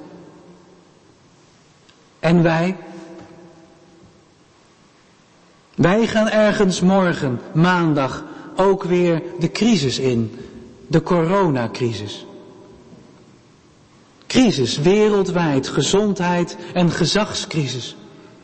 En wij? Wij gaan ergens morgen, maandag, ook weer de crisis in. De coronacrisis. Crisis wereldwijd, gezondheid en gezagscrisis.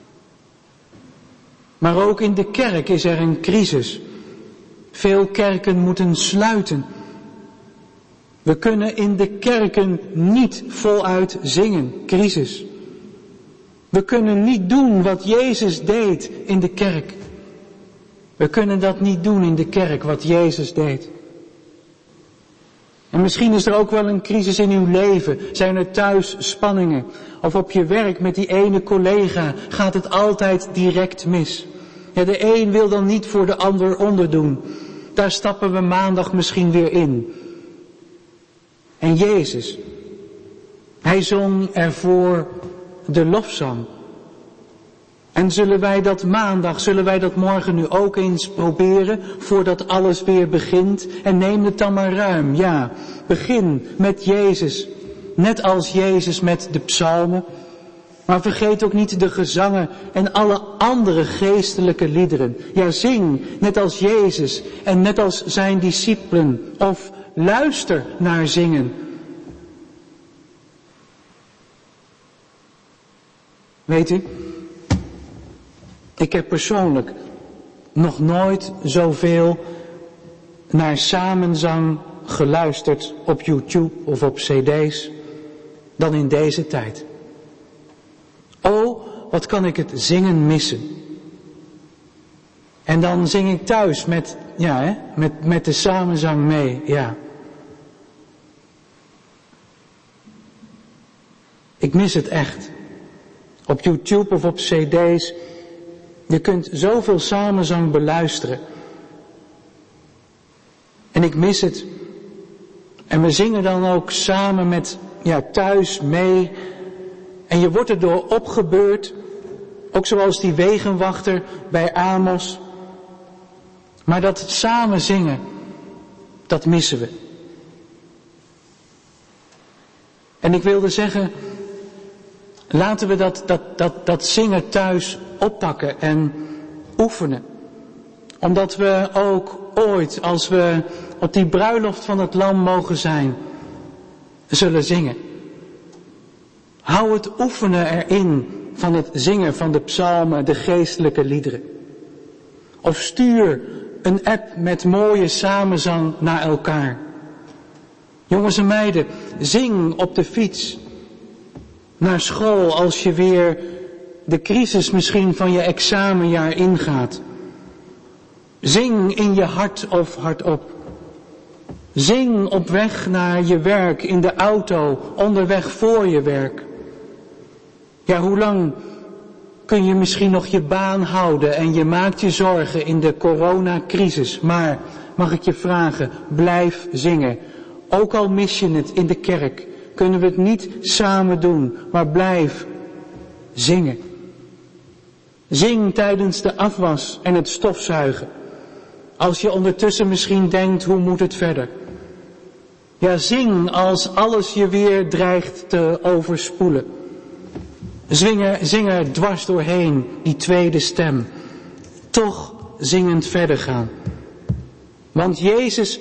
Maar ook in de kerk is er een crisis. Veel kerken moeten sluiten. We kunnen in de kerken niet voluit zingen. Crisis. We kunnen niet doen wat Jezus deed in de kerk. We kunnen dat niet doen in de kerk wat Jezus deed. En misschien is er ook wel een crisis in uw leven. Zijn er thuis spanningen? Of op je werk met die ene collega gaat het altijd direct mis. Ja, de een wil dan niet voor de ander onderdoen. Daar stappen we maandag misschien weer in. En Jezus, hij zong ervoor de lofzang. En zullen wij dat maandag, zullen wij dat morgen nu ook eens proberen, voordat alles weer begint? En neem het dan maar ruim, ja. Begin met Jezus, net als Jezus met de psalmen. Maar vergeet ook niet de gezangen en alle andere geestelijke liederen. Ja, zing, net als Jezus en net als zijn discipelen. Of luister naar zingen. Weet u, ik heb persoonlijk nog nooit zoveel naar samenzang geluisterd op YouTube of op cd's dan in deze tijd. Oh, wat kan ik het zingen missen. En dan zing ik thuis met, ja, hè, met, met de samenzang mee, ja. Ik mis het echt. Op YouTube of op cd's. Je kunt zoveel samenzang beluisteren. En ik mis het. En we zingen dan ook samen met, ja, thuis mee. En je wordt erdoor opgebeurd. Ook zoals die wegenwachter bij Amos. Maar dat samen zingen, dat missen we. En ik wilde zeggen, laten we dat, dat, dat, dat zingen thuis oppakken en oefenen. Omdat we ook ooit, als we op die bruiloft van het Lam mogen zijn, zullen zingen. Hou het oefenen erin van het zingen van de psalmen, de geestelijke liederen. Of stuur een app met mooie samenzang naar elkaar. Jongens en meiden, zing op de fiets. Naar school als je weer de crisis misschien van je examenjaar ingaat. Zing in je hart of hardop. Zing op weg naar je werk, in de auto, onderweg voor je werk. Ja, hoe lang kun je misschien nog je baan houden en je maakt je zorgen in de coronacrisis. Maar, mag ik je vragen, blijf zingen. Ook al mis je het in de kerk, kunnen we het niet samen doen, maar blijf zingen. Zing tijdens de afwas en het stofzuigen. Als je ondertussen misschien denkt, hoe moet het verder? Ja, zing als alles je weer dreigt te overspoelen. Zing er, zing er dwars doorheen, die tweede stem. Toch zingend verder gaan. Want Jezus,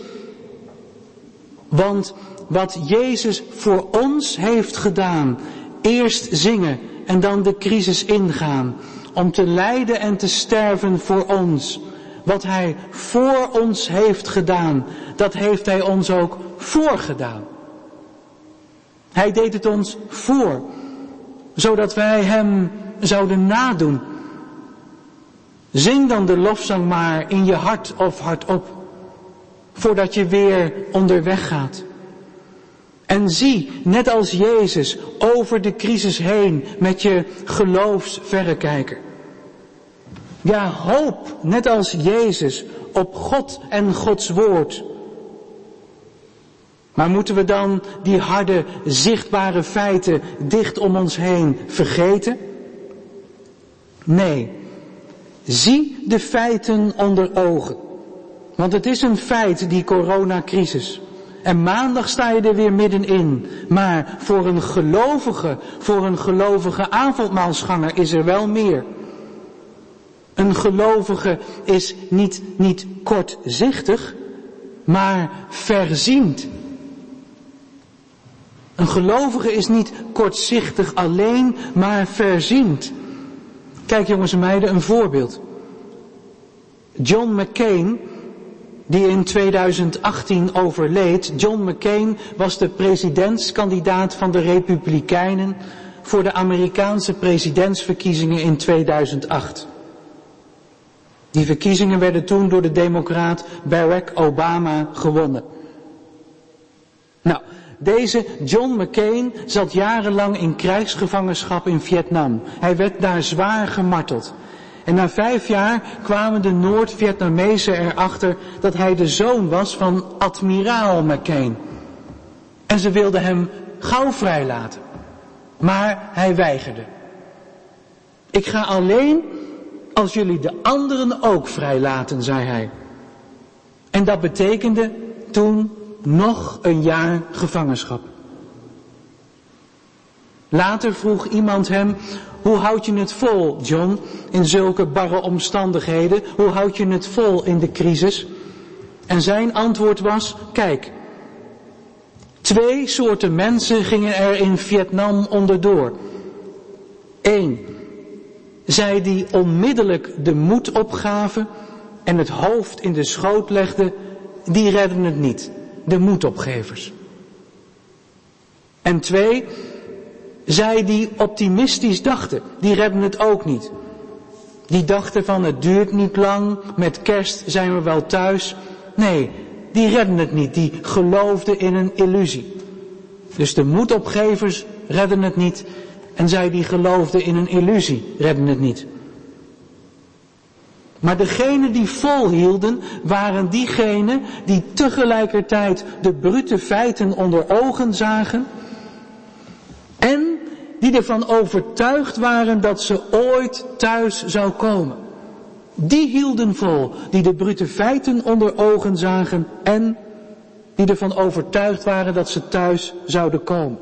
want wat Jezus voor ons heeft gedaan, eerst zingen en dan de crisis ingaan, om te lijden en te sterven voor ons. Wat Hij voor ons heeft gedaan, dat heeft Hij ons ook voorgedaan. Hij deed het ons voor, zodat wij Hem zouden nadoen. Zing dan de lofzang maar in je hart of hardop, voordat je weer onderweg gaat. En zie, net als Jezus, over de crisis heen met je geloofsverrekijker. Ja, hoop, net als Jezus, op God en Gods woord. Maar moeten we dan die harde, zichtbare feiten dicht om ons heen vergeten? Nee, zie de feiten onder ogen. Want het is een feit, die coronacrisis. En maandag sta je er weer middenin. Maar voor een gelovige, voor een gelovige avondmaalsganger is er wel meer. Een gelovige is niet, niet kortzichtig, maar verziend. Een gelovige is niet kortzichtig alleen, maar verziend. Kijk jongens en meiden, een voorbeeld. John McCain, die in tweeduizend achttien overleed. John McCain was de presidentskandidaat van de Republikeinen voor de Amerikaanse presidentsverkiezingen in tweeduizend acht. Die verkiezingen werden toen door de democraat Barack Obama gewonnen. Nou, deze John McCain zat jarenlang in krijgsgevangenschap in Vietnam. Hij werd daar zwaar gemarteld. En na vijf jaar kwamen de Noord-Vietnamezen erachter dat hij de zoon was van admiraal McCain. En ze wilden hem gauw vrijlaten. Maar hij weigerde. Ik ga alleen als jullie de anderen ook vrijlaten, zei hij. En dat betekende toen nog een jaar gevangenschap. Later vroeg iemand hem, hoe houd je het vol, John, in zulke barre omstandigheden? Hoe houd je het vol in de crisis? En zijn antwoord was, kijk, twee soorten mensen gingen er in Vietnam onderdoor. Eén, zij die onmiddellijk de moed opgaven en het hoofd in de schoot legden, die redden het niet, de moedopgevers. En twee, zij die optimistisch dachten, die redden het ook niet. Die dachten van het duurt niet lang, met kerst zijn we wel thuis. Nee, die redden het niet, die geloofden in een illusie. Dus de moedopgevers redden het niet en zij die geloofden in een illusie redden het niet. Maar degenen die volhielden waren diegenen die tegelijkertijd de brute feiten onder ogen zagen en die ervan overtuigd waren dat ze ooit thuis zou komen. Die hielden vol, die de brute feiten onder ogen zagen en die ervan overtuigd waren dat ze thuis zouden komen.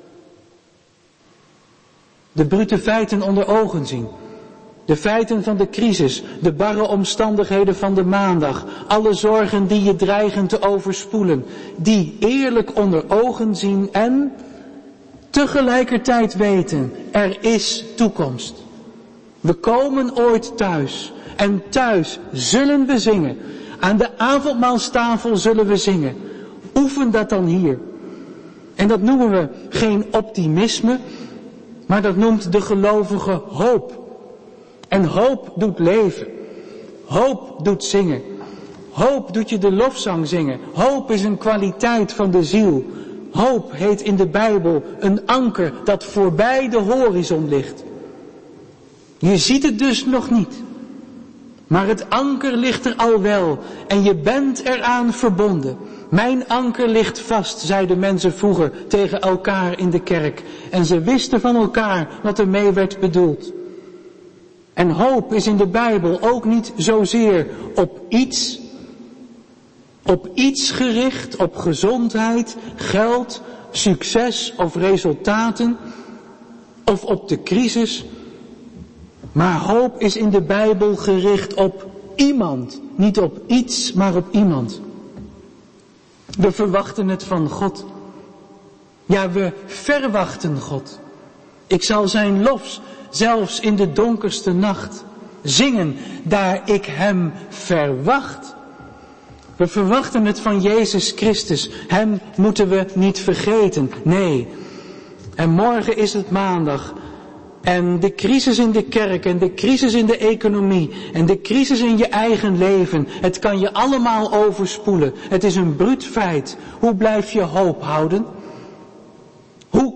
De brute feiten onder ogen zien. De feiten van de crisis, de barre omstandigheden van de maandag, alle zorgen die je dreigen te overspoelen, die eerlijk onder ogen zien en tegelijkertijd weten, er is toekomst. We komen ooit thuis en thuis zullen we zingen. Aan de avondmaalstafel zullen we zingen. Oefen dat dan hier. En dat noemen we geen optimisme, maar dat noemt de gelovige hoop. En hoop doet leven. Hoop doet zingen. Hoop doet je de lofzang zingen. Hoop is een kwaliteit van de ziel. Hoop heet in de Bijbel een anker dat voorbij de horizon ligt. Je ziet het dus nog niet. Maar het anker ligt er al wel en je bent eraan verbonden. Mijn anker ligt vast, zeiden mensen vroeger tegen elkaar in de kerk. En ze wisten van elkaar wat er mee werd bedoeld. En hoop is in de Bijbel ook niet zozeer op iets, op iets gericht, op gezondheid, geld, succes of resultaten, of op de crisis. Maar hoop is in de Bijbel gericht op iemand, niet op iets, maar op iemand. We verwachten het van God. Ja, we verwachten God. Ik zal zijn lof, zelfs in de donkerste nacht, zingen, daar ik hem verwacht. We verwachten het van Jezus Christus. Hem moeten we niet vergeten. Nee. En morgen is het maandag. En de crisis in de kerk en de crisis in de economie en de crisis in je eigen leven, het kan je allemaal overspoelen. Het is een bruut feit. Hoe blijf je hoop houden?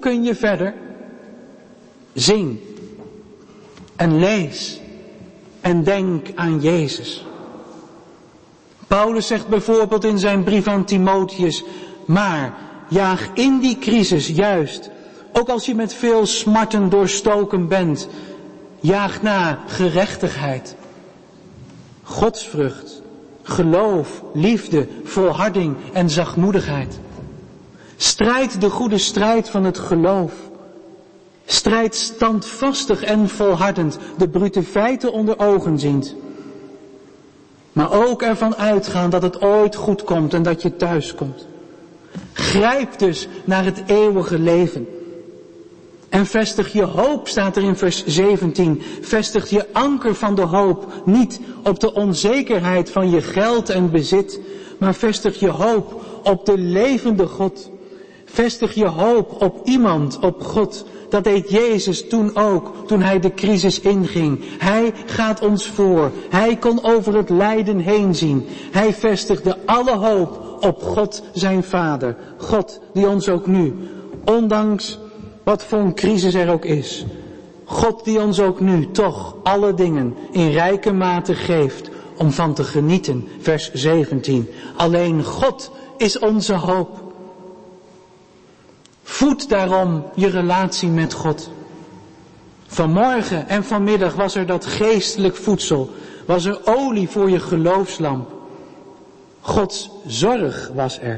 kun je verder? Zing en lees en denk aan Jezus. Paulus zegt bijvoorbeeld in zijn brief aan Timotheus, maar jaag in die crisis juist, ook als je met veel smarten doorstoken bent, jaag na gerechtigheid, godsvrucht, geloof, liefde, volharding en zachtmoedigheid. Strijd de goede strijd van het geloof. Strijd standvastig en volhardend, de brute feiten onder ogen ziend. Maar ook ervan uitgaan dat het ooit goed komt en dat je thuis komt. Grijp dus naar het eeuwige leven. En vestig je hoop, staat er in vers zeventien, vestig je anker van de hoop niet op de onzekerheid van je geld en bezit, maar vestig je hoop op de levende God. Vestig je hoop op iemand, op God. Dat deed Jezus toen ook, toen hij de crisis inging. Hij gaat ons voor. Hij kon over het lijden heen zien. Hij vestigde alle hoop op God zijn Vader. God die ons ook nu, ondanks wat voor een crisis er ook is, God die ons ook nu toch alle dingen in rijke mate geeft om van te genieten. Vers zeventien. Alleen God is onze hoop. Voed daarom je relatie met God. Vanmorgen en vanmiddag was er dat geestelijk voedsel. Was er olie voor je geloofslamp. Gods zorg was er.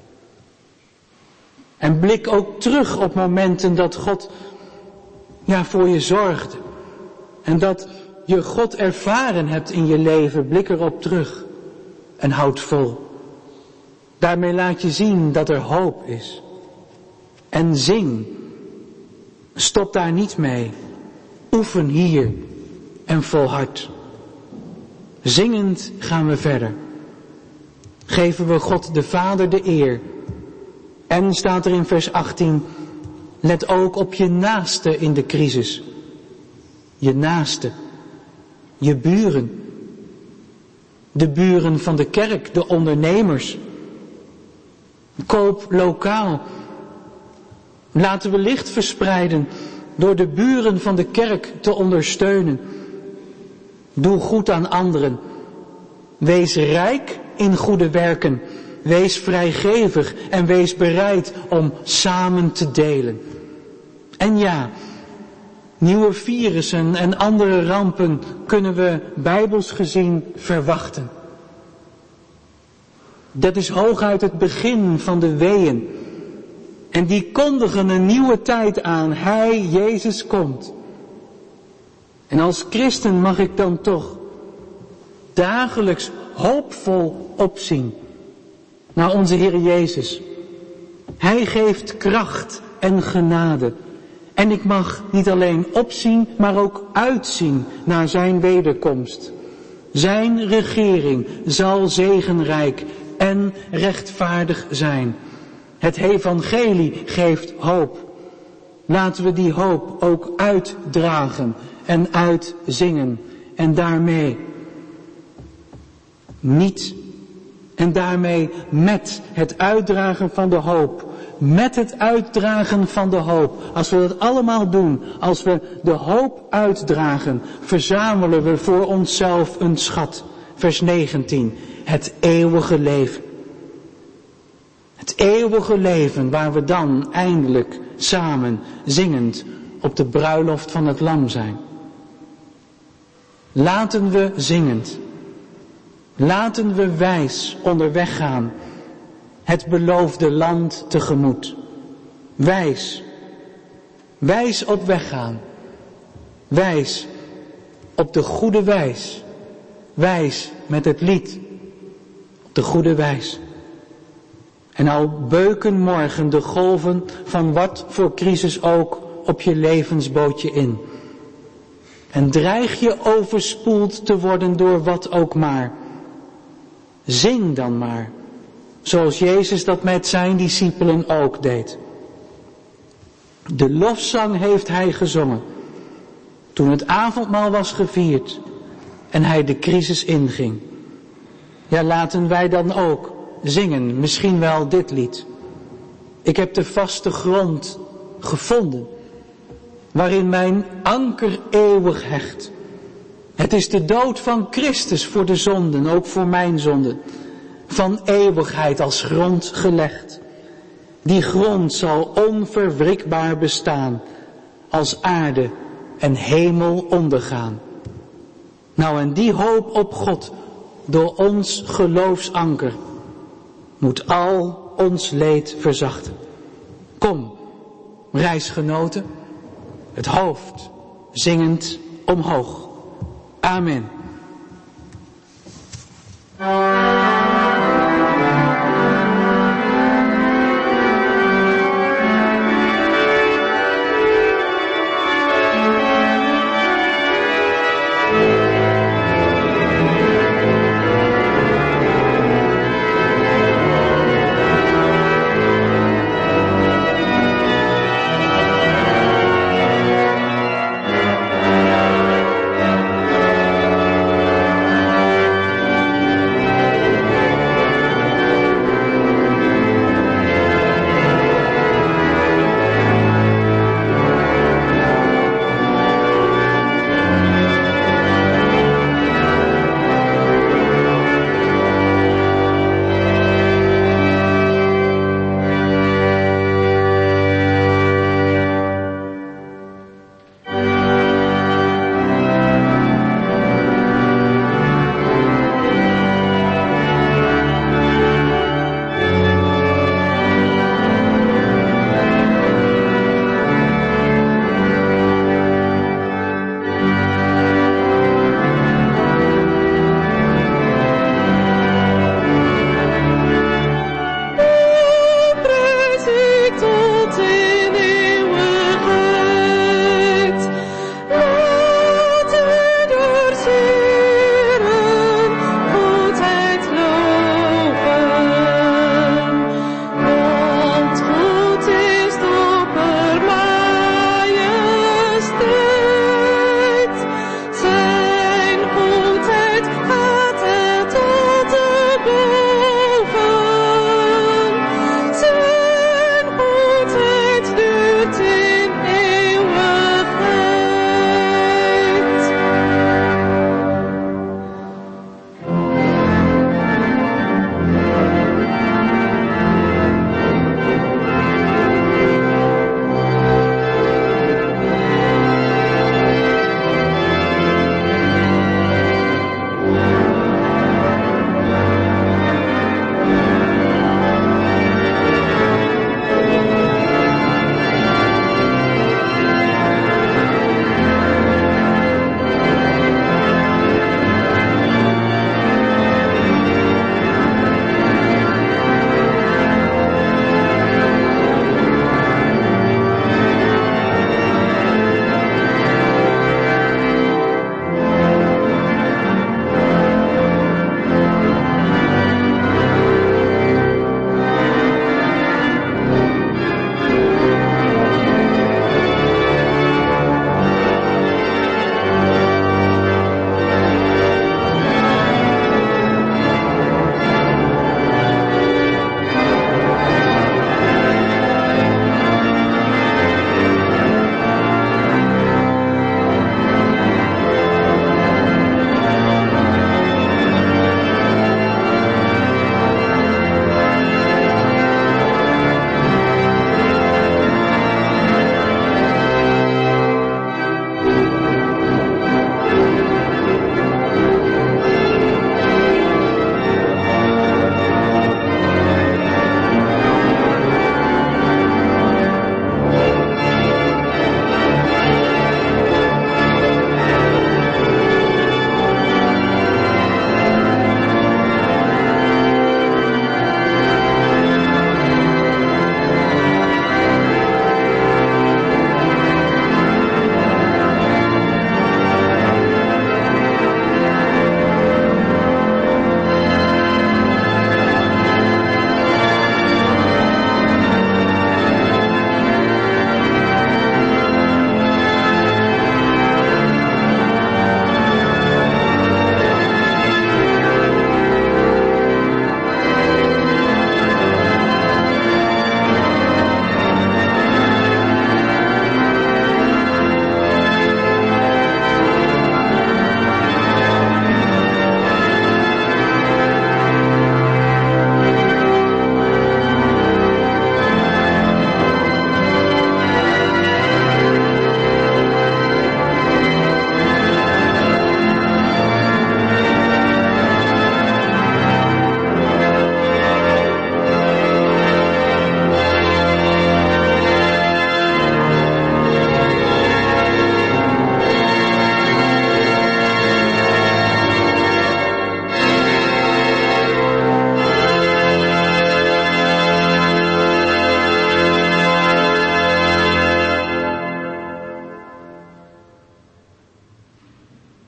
En blik ook terug op momenten dat God ja, voor je zorgde. En dat je God ervaren hebt in je leven. Blik erop terug. En houd vol. Daarmee laat je zien dat er hoop is. En zing. Stop daar niet mee. Oefen hier. En volhard. Zingend gaan we verder. Geven we God de Vader de eer. En staat er in vers achttien. Let ook op je naaste in de crisis. Je naaste. Je buren. De buren van de kerk. De ondernemers. Koop lokaal. Laten we licht verspreiden door de buren van de kerk te ondersteunen. Doe goed aan anderen. Wees rijk in goede werken. Wees vrijgevig en wees bereid om samen te delen. En ja, nieuwe virussen en andere rampen kunnen we bijbels gezien verwachten. Dat is hooguit het begin van de weeën. En die kondigen een nieuwe tijd aan. Hij, Jezus, komt. En als christen mag ik dan toch dagelijks hoopvol opzien naar onze Heer Jezus. Hij geeft kracht en genade. En ik mag niet alleen opzien, maar ook uitzien naar zijn wederkomst. Zijn regering zal zegenrijk en rechtvaardig zijn. Het evangelie geeft hoop. Laten we die hoop ook uitdragen en uitzingen. En daarmee niet. En daarmee met het uitdragen van de hoop. Met het uitdragen van de hoop. Als we dat allemaal doen. Als we de hoop uitdragen. Verzamelen we voor onszelf een schat. Vers negentien. Het eeuwige leven. Het eeuwige leven waar we dan eindelijk samen zingend op de bruiloft van het lam zijn. Laten we zingend, laten we wijs onderweg gaan, het beloofde land tegemoet. Wijs, wijs op weg gaan, wijs op de goede wijs, wijs met het lied op de goede wijs. En al beuken morgen de golven van wat voor crisis ook op je levensbootje in. En dreig je overspoeld te worden door wat ook maar. Zing dan maar, zoals Jezus dat met zijn discipelen ook deed. De lofzang heeft hij gezongen, toen het avondmaal was gevierd en hij de crisis inging. Ja, laten wij dan ook zingen, misschien wel dit lied. Ik heb de vaste grond gevonden, waarin mijn anker eeuwig hecht. Het is de dood van Christus voor de zonden, ook voor mijn zonden, van eeuwigheid als grond gelegd. Die grond zal onverwrikbaar bestaan, als aarde en hemel ondergaan. Nou, en die hoop op God, door ons geloofsanker, moet al ons leed verzachten. Kom, reisgenoten, het hoofd zingend omhoog. Amen.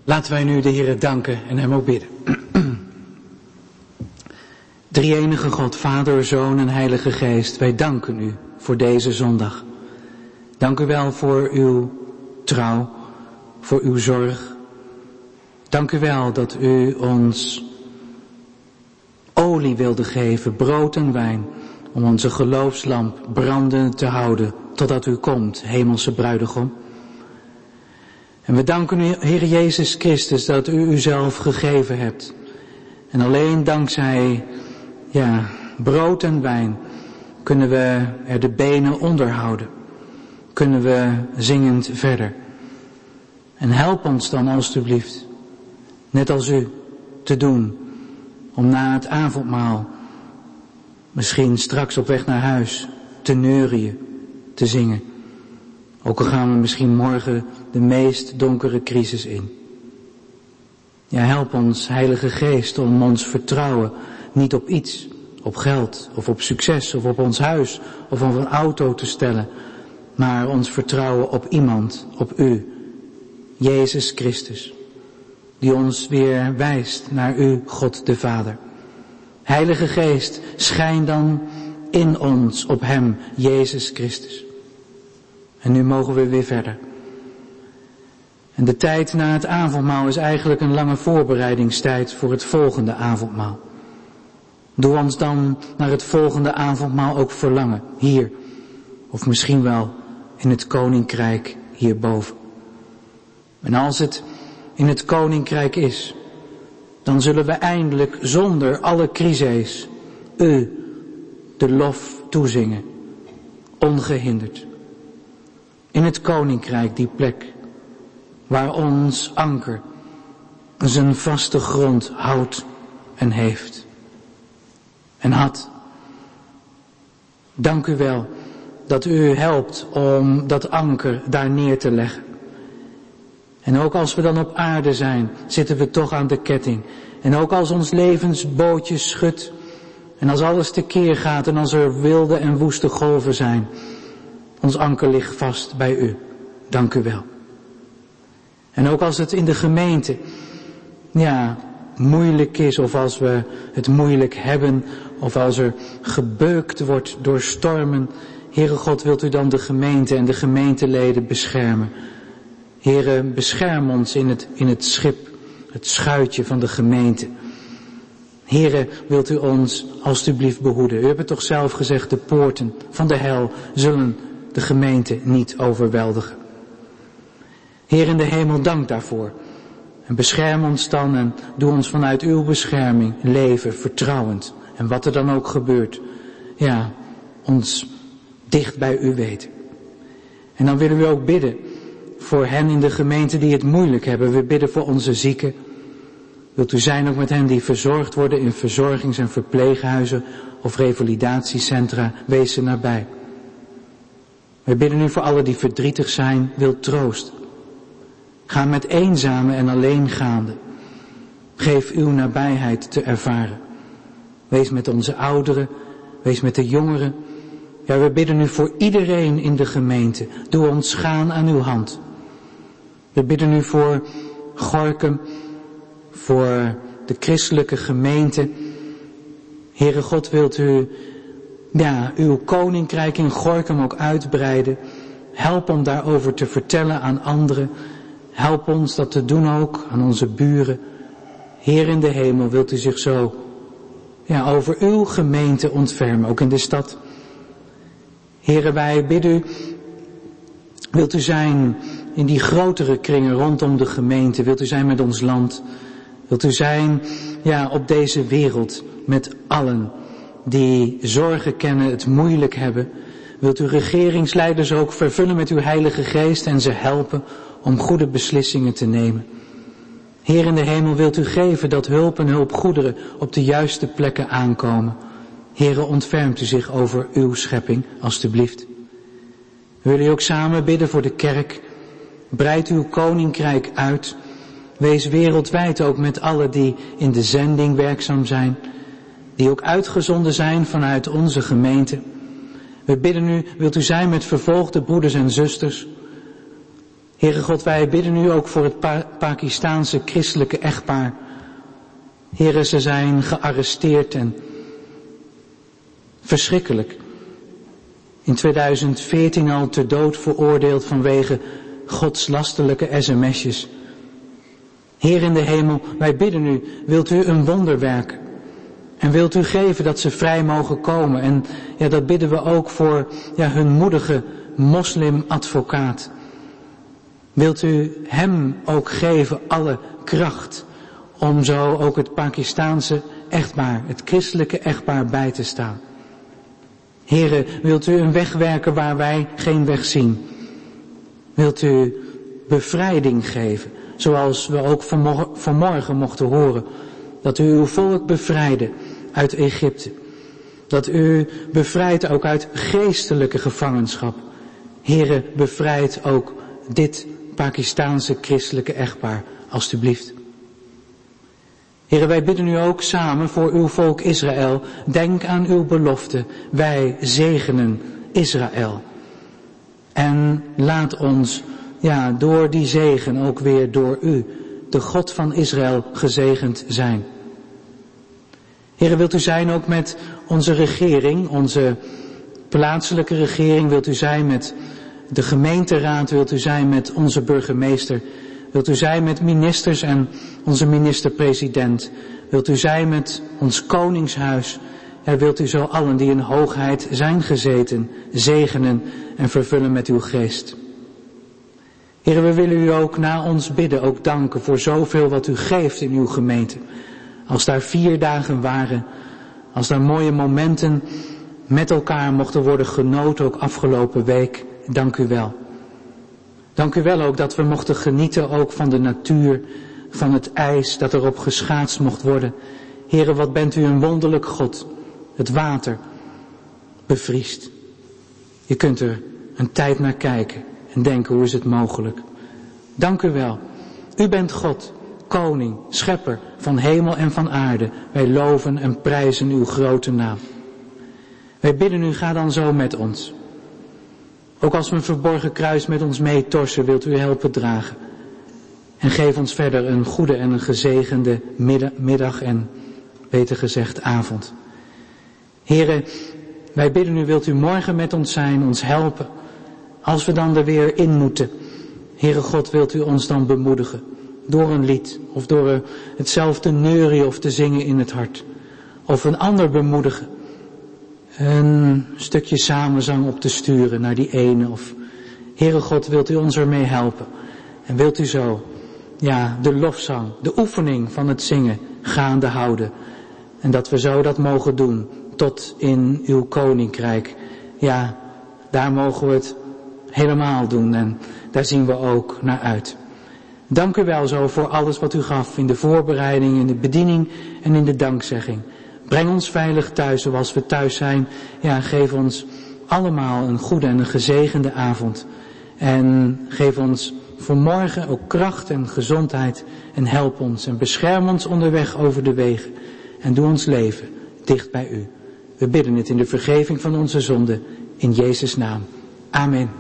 Laten wij nu de Heere danken en hem ook bidden. Drie-enige God, Vader, Zoon en Heilige Geest, wij danken u voor deze zondag. Dank u wel voor uw trouw, voor uw zorg. Dank u wel dat u ons olie wilde geven, brood en wijn, om onze geloofslamp brandend te houden, totdat u komt, hemelse bruidegom. En we danken u, Heer Jezus Christus, dat u uzelf gegeven hebt. En alleen dankzij, ja, brood en wijn kunnen we er de benen onderhouden. Kunnen we zingend verder. En help ons dan alstublieft, net als u, te doen, om na het avondmaal, misschien straks op weg naar huis, te neurien, te zingen. Ook al gaan we misschien morgen de meest donkere crisis in. Ja, help ons, Heilige Geest, om ons vertrouwen niet op iets, op geld of op succes of op ons huis of op een auto te stellen, maar ons vertrouwen op iemand, op u, Jezus Christus, die ons weer wijst naar u, God de Vader. Heilige Geest, schijn dan in ons op hem, Jezus Christus. En nu mogen we weer verder. En de tijd na het avondmaal is eigenlijk een lange voorbereidingstijd voor het volgende avondmaal. Doe ons dan naar het volgende avondmaal ook verlangen, hier. Of misschien wel in het koninkrijk hierboven. En als het in het koninkrijk is, dan zullen we eindelijk zonder alle crises u de lof toezingen, ongehinderd. In het koninkrijk, die plek waar ons anker zijn vaste grond houdt en heeft en had. Dank u wel dat u helpt om dat anker daar neer te leggen. En ook als we dan op aarde zijn, zitten we toch aan de ketting. En ook als ons levensbootje schudt en als alles tekeer gaat en als er wilde en woeste golven zijn, ons anker ligt vast bij u. Dank u wel. En ook als het in de gemeente, ja, moeilijk is, of als we het moeilijk hebben, of als er gebeukt wordt door stormen, Heere God, wilt u dan de gemeente en de gemeenteleden beschermen. Heere, bescherm ons in het, in het schip, het schuitje van de gemeente. Heere, wilt u ons alstublieft behoeden. U hebt het toch zelf gezegd, de poorten van de hel zullen de gemeente niet overweldigen. Heer in de hemel, dank daarvoor. En bescherm ons dan en doe ons vanuit uw bescherming leven vertrouwend. En wat er dan ook gebeurt, ja, ons dicht bij u weten. En dan willen we ook bidden voor hen in de gemeente die het moeilijk hebben. We bidden voor onze zieken. Wilt u zijn ook met hen die verzorgd worden in verzorgings- en verpleeghuizen of revalidatiecentra, wees ze nabij. We bidden nu voor allen die verdrietig zijn, wil troost. Ga met eenzame en alleengaande. Geef uw nabijheid te ervaren. Wees met onze ouderen, wees met de jongeren. Ja, we bidden nu voor iedereen in de gemeente. Doe ons gaan aan uw hand. We bidden nu voor Gorinchem, voor de christelijke gemeente. Heere God, wilt u ja, uw koninkrijk in Gorinchem ook uitbreiden. Help om daarover te vertellen aan anderen. Help ons dat te doen ook aan onze buren. Heer in de hemel, wilt u zich zo ja, over uw gemeente ontfermen, ook in de stad. Heere, wij bidden u, wilt u zijn in die grotere kringen rondom de gemeente, wilt u zijn met ons land, wilt u zijn ja, op deze wereld met allen die zorgen kennen, het moeilijk hebben. Wilt u regeringsleiders ook vervullen met uw Heilige Geest en ze helpen om goede beslissingen te nemen. Heer in de hemel, wilt u geven dat hulp en hulpgoederen op de juiste plekken aankomen. Heere, ontfermt u zich over uw schepping, alstublieft. We willen u ook samen bidden voor de kerk. Breid uw koninkrijk uit. Wees wereldwijd ook met allen die in de zending werkzaam zijn. Die ook uitgezonden zijn vanuit onze gemeente. We bidden u, wilt u zijn met vervolgde broeders en zusters. Heere God, wij bidden u ook voor het pa- Pakistaanse christelijke echtpaar. Heere, ze zijn gearresteerd en verschrikkelijk. In tweeduizend veertien al ter dood veroordeeld vanwege godslastelijke sms'jes. Heer in de hemel, wij bidden u, wilt u een wonder werken? En wilt u geven dat ze vrij mogen komen? En ja, dat bidden we ook voor ja, hun moedige moslimadvocaat. Wilt u hem ook geven alle kracht om zo ook het Pakistaanse echtpaar, het christelijke echtpaar bij te staan? Heere, wilt u een weg werken waar wij geen weg zien? Wilt u bevrijding geven, zoals we ook vanmorgen, vanmorgen mochten horen, dat u uw volk bevrijdde uit Egypte. Dat u bevrijdt ook uit geestelijke gevangenschap. Heere, bevrijd ook dit Pakistaanse christelijke echtpaar, alstublieft. Heere, wij bidden u ook samen voor uw volk Israël. Denk aan uw belofte. Wij zegenen Israël. En laat ons, ja, door die zegen ook weer door u, de God van Israël, gezegend zijn. Heere, wilt u zijn ook met onze regering, onze plaatselijke regering, wilt u zijn met de gemeenteraad, wilt u zijn met onze burgemeester, wilt u zijn met ministers en onze minister-president, wilt u zijn met ons koningshuis, en wilt u zo allen die in hoogheid zijn gezeten, zegenen en vervullen met uw geest. Heere, we willen u ook na ons bidden, ook danken voor zoveel wat u geeft in uw gemeente. Als daar vier dagen waren, als daar mooie momenten met elkaar mochten worden genoten, ook afgelopen week, dank u wel. Dank u wel ook dat we mochten genieten ook van de natuur, van het ijs, dat erop geschaatst mocht worden. Heere, wat bent u een wonderlijk God. Het water bevriest. Je kunt er een tijd naar kijken en denken, hoe is het mogelijk? Dank u wel. U bent God, koning, schepper van hemel en van aarde. Wij loven en prijzen uw grote naam. Wij bidden u, ga dan zo met ons. Ook als we een verborgen kruis met ons meetorsen, wilt u helpen dragen. En geef ons verder een goede en een gezegende middag en, beter gezegd, avond. Heren, wij bidden u, wilt u morgen met ons zijn, ons helpen. Als we dan er weer in moeten. Heere God, wilt u ons dan bemoedigen. Door een lied, of door hetzelfde neurien of te zingen in het hart. Of een ander bemoedigen. Een stukje samenzang op te sturen naar die ene. Of, Heere God, wilt u ons ermee helpen. En wilt u zo, ja, de lofzang, de oefening van het zingen gaande houden. En dat we zo dat mogen doen tot in uw koninkrijk. Ja, daar mogen we het helemaal doen en daar zien we ook naar uit. Dank u wel zo voor alles wat u gaf in de voorbereiding, in de bediening en in de dankzegging. Breng ons veilig thuis zoals we thuis zijn. Ja, geef ons allemaal een goede en een gezegende avond. En geef ons voor morgen ook kracht en gezondheid. En help ons en bescherm ons onderweg over de wegen. En doe ons leven dicht bij u. We bidden het in de vergeving van onze zonden. In Jezus' naam. Amen.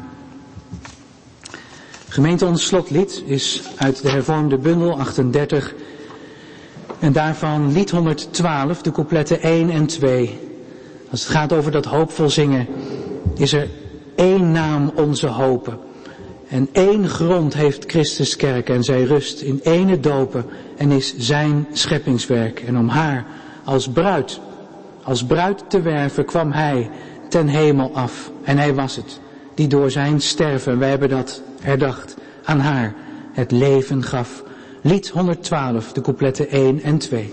Gemeente, ons slotlied is uit de hervormde bundel achtendertig. En daarvan lied honderdtwaalf, de coupletten één en twee. Als het gaat over dat hoopvol zingen, is er één naam onze hopen. En één grond heeft Christus kerk en zij rust in ene dopen en is zijn scheppingswerk. En om haar als bruid, als bruid te werven kwam hij ten hemel af. En hij was het, die door zijn sterven, wij hebben dat herdacht, aan haar het leven gaf. Lied honderdtwaalf, de coupletten één en twee.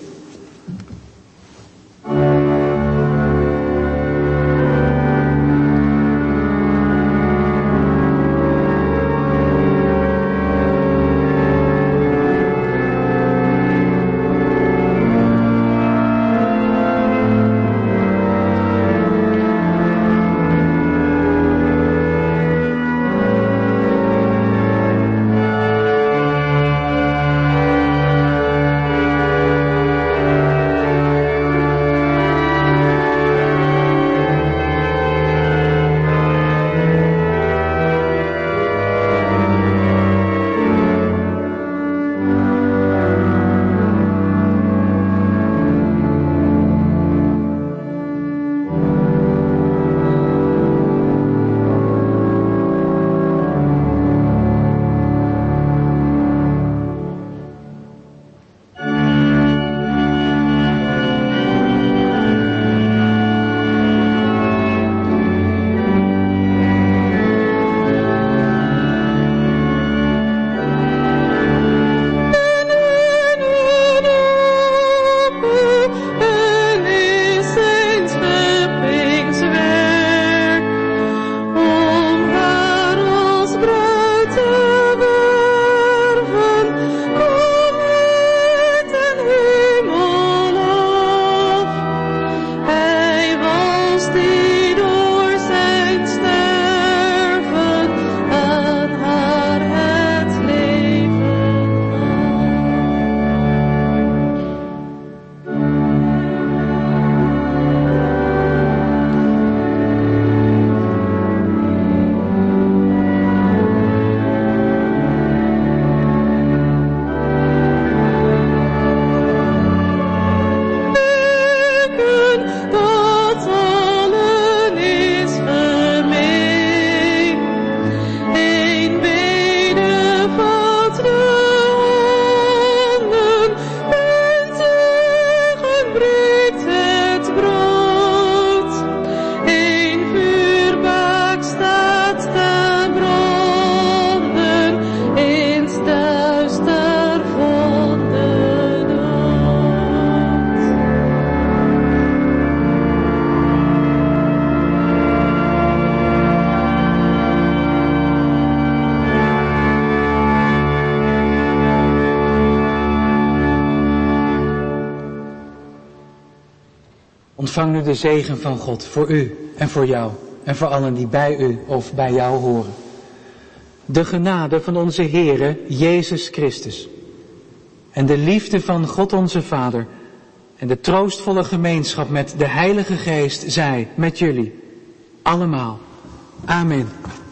Ontvang nu de zegen van God voor u en voor jou en voor allen die bij u of bij jou horen. De genade van onze Heere Jezus Christus en de liefde van God onze Vader en de troostvolle gemeenschap met de Heilige Geest zij met jullie allemaal. Amen.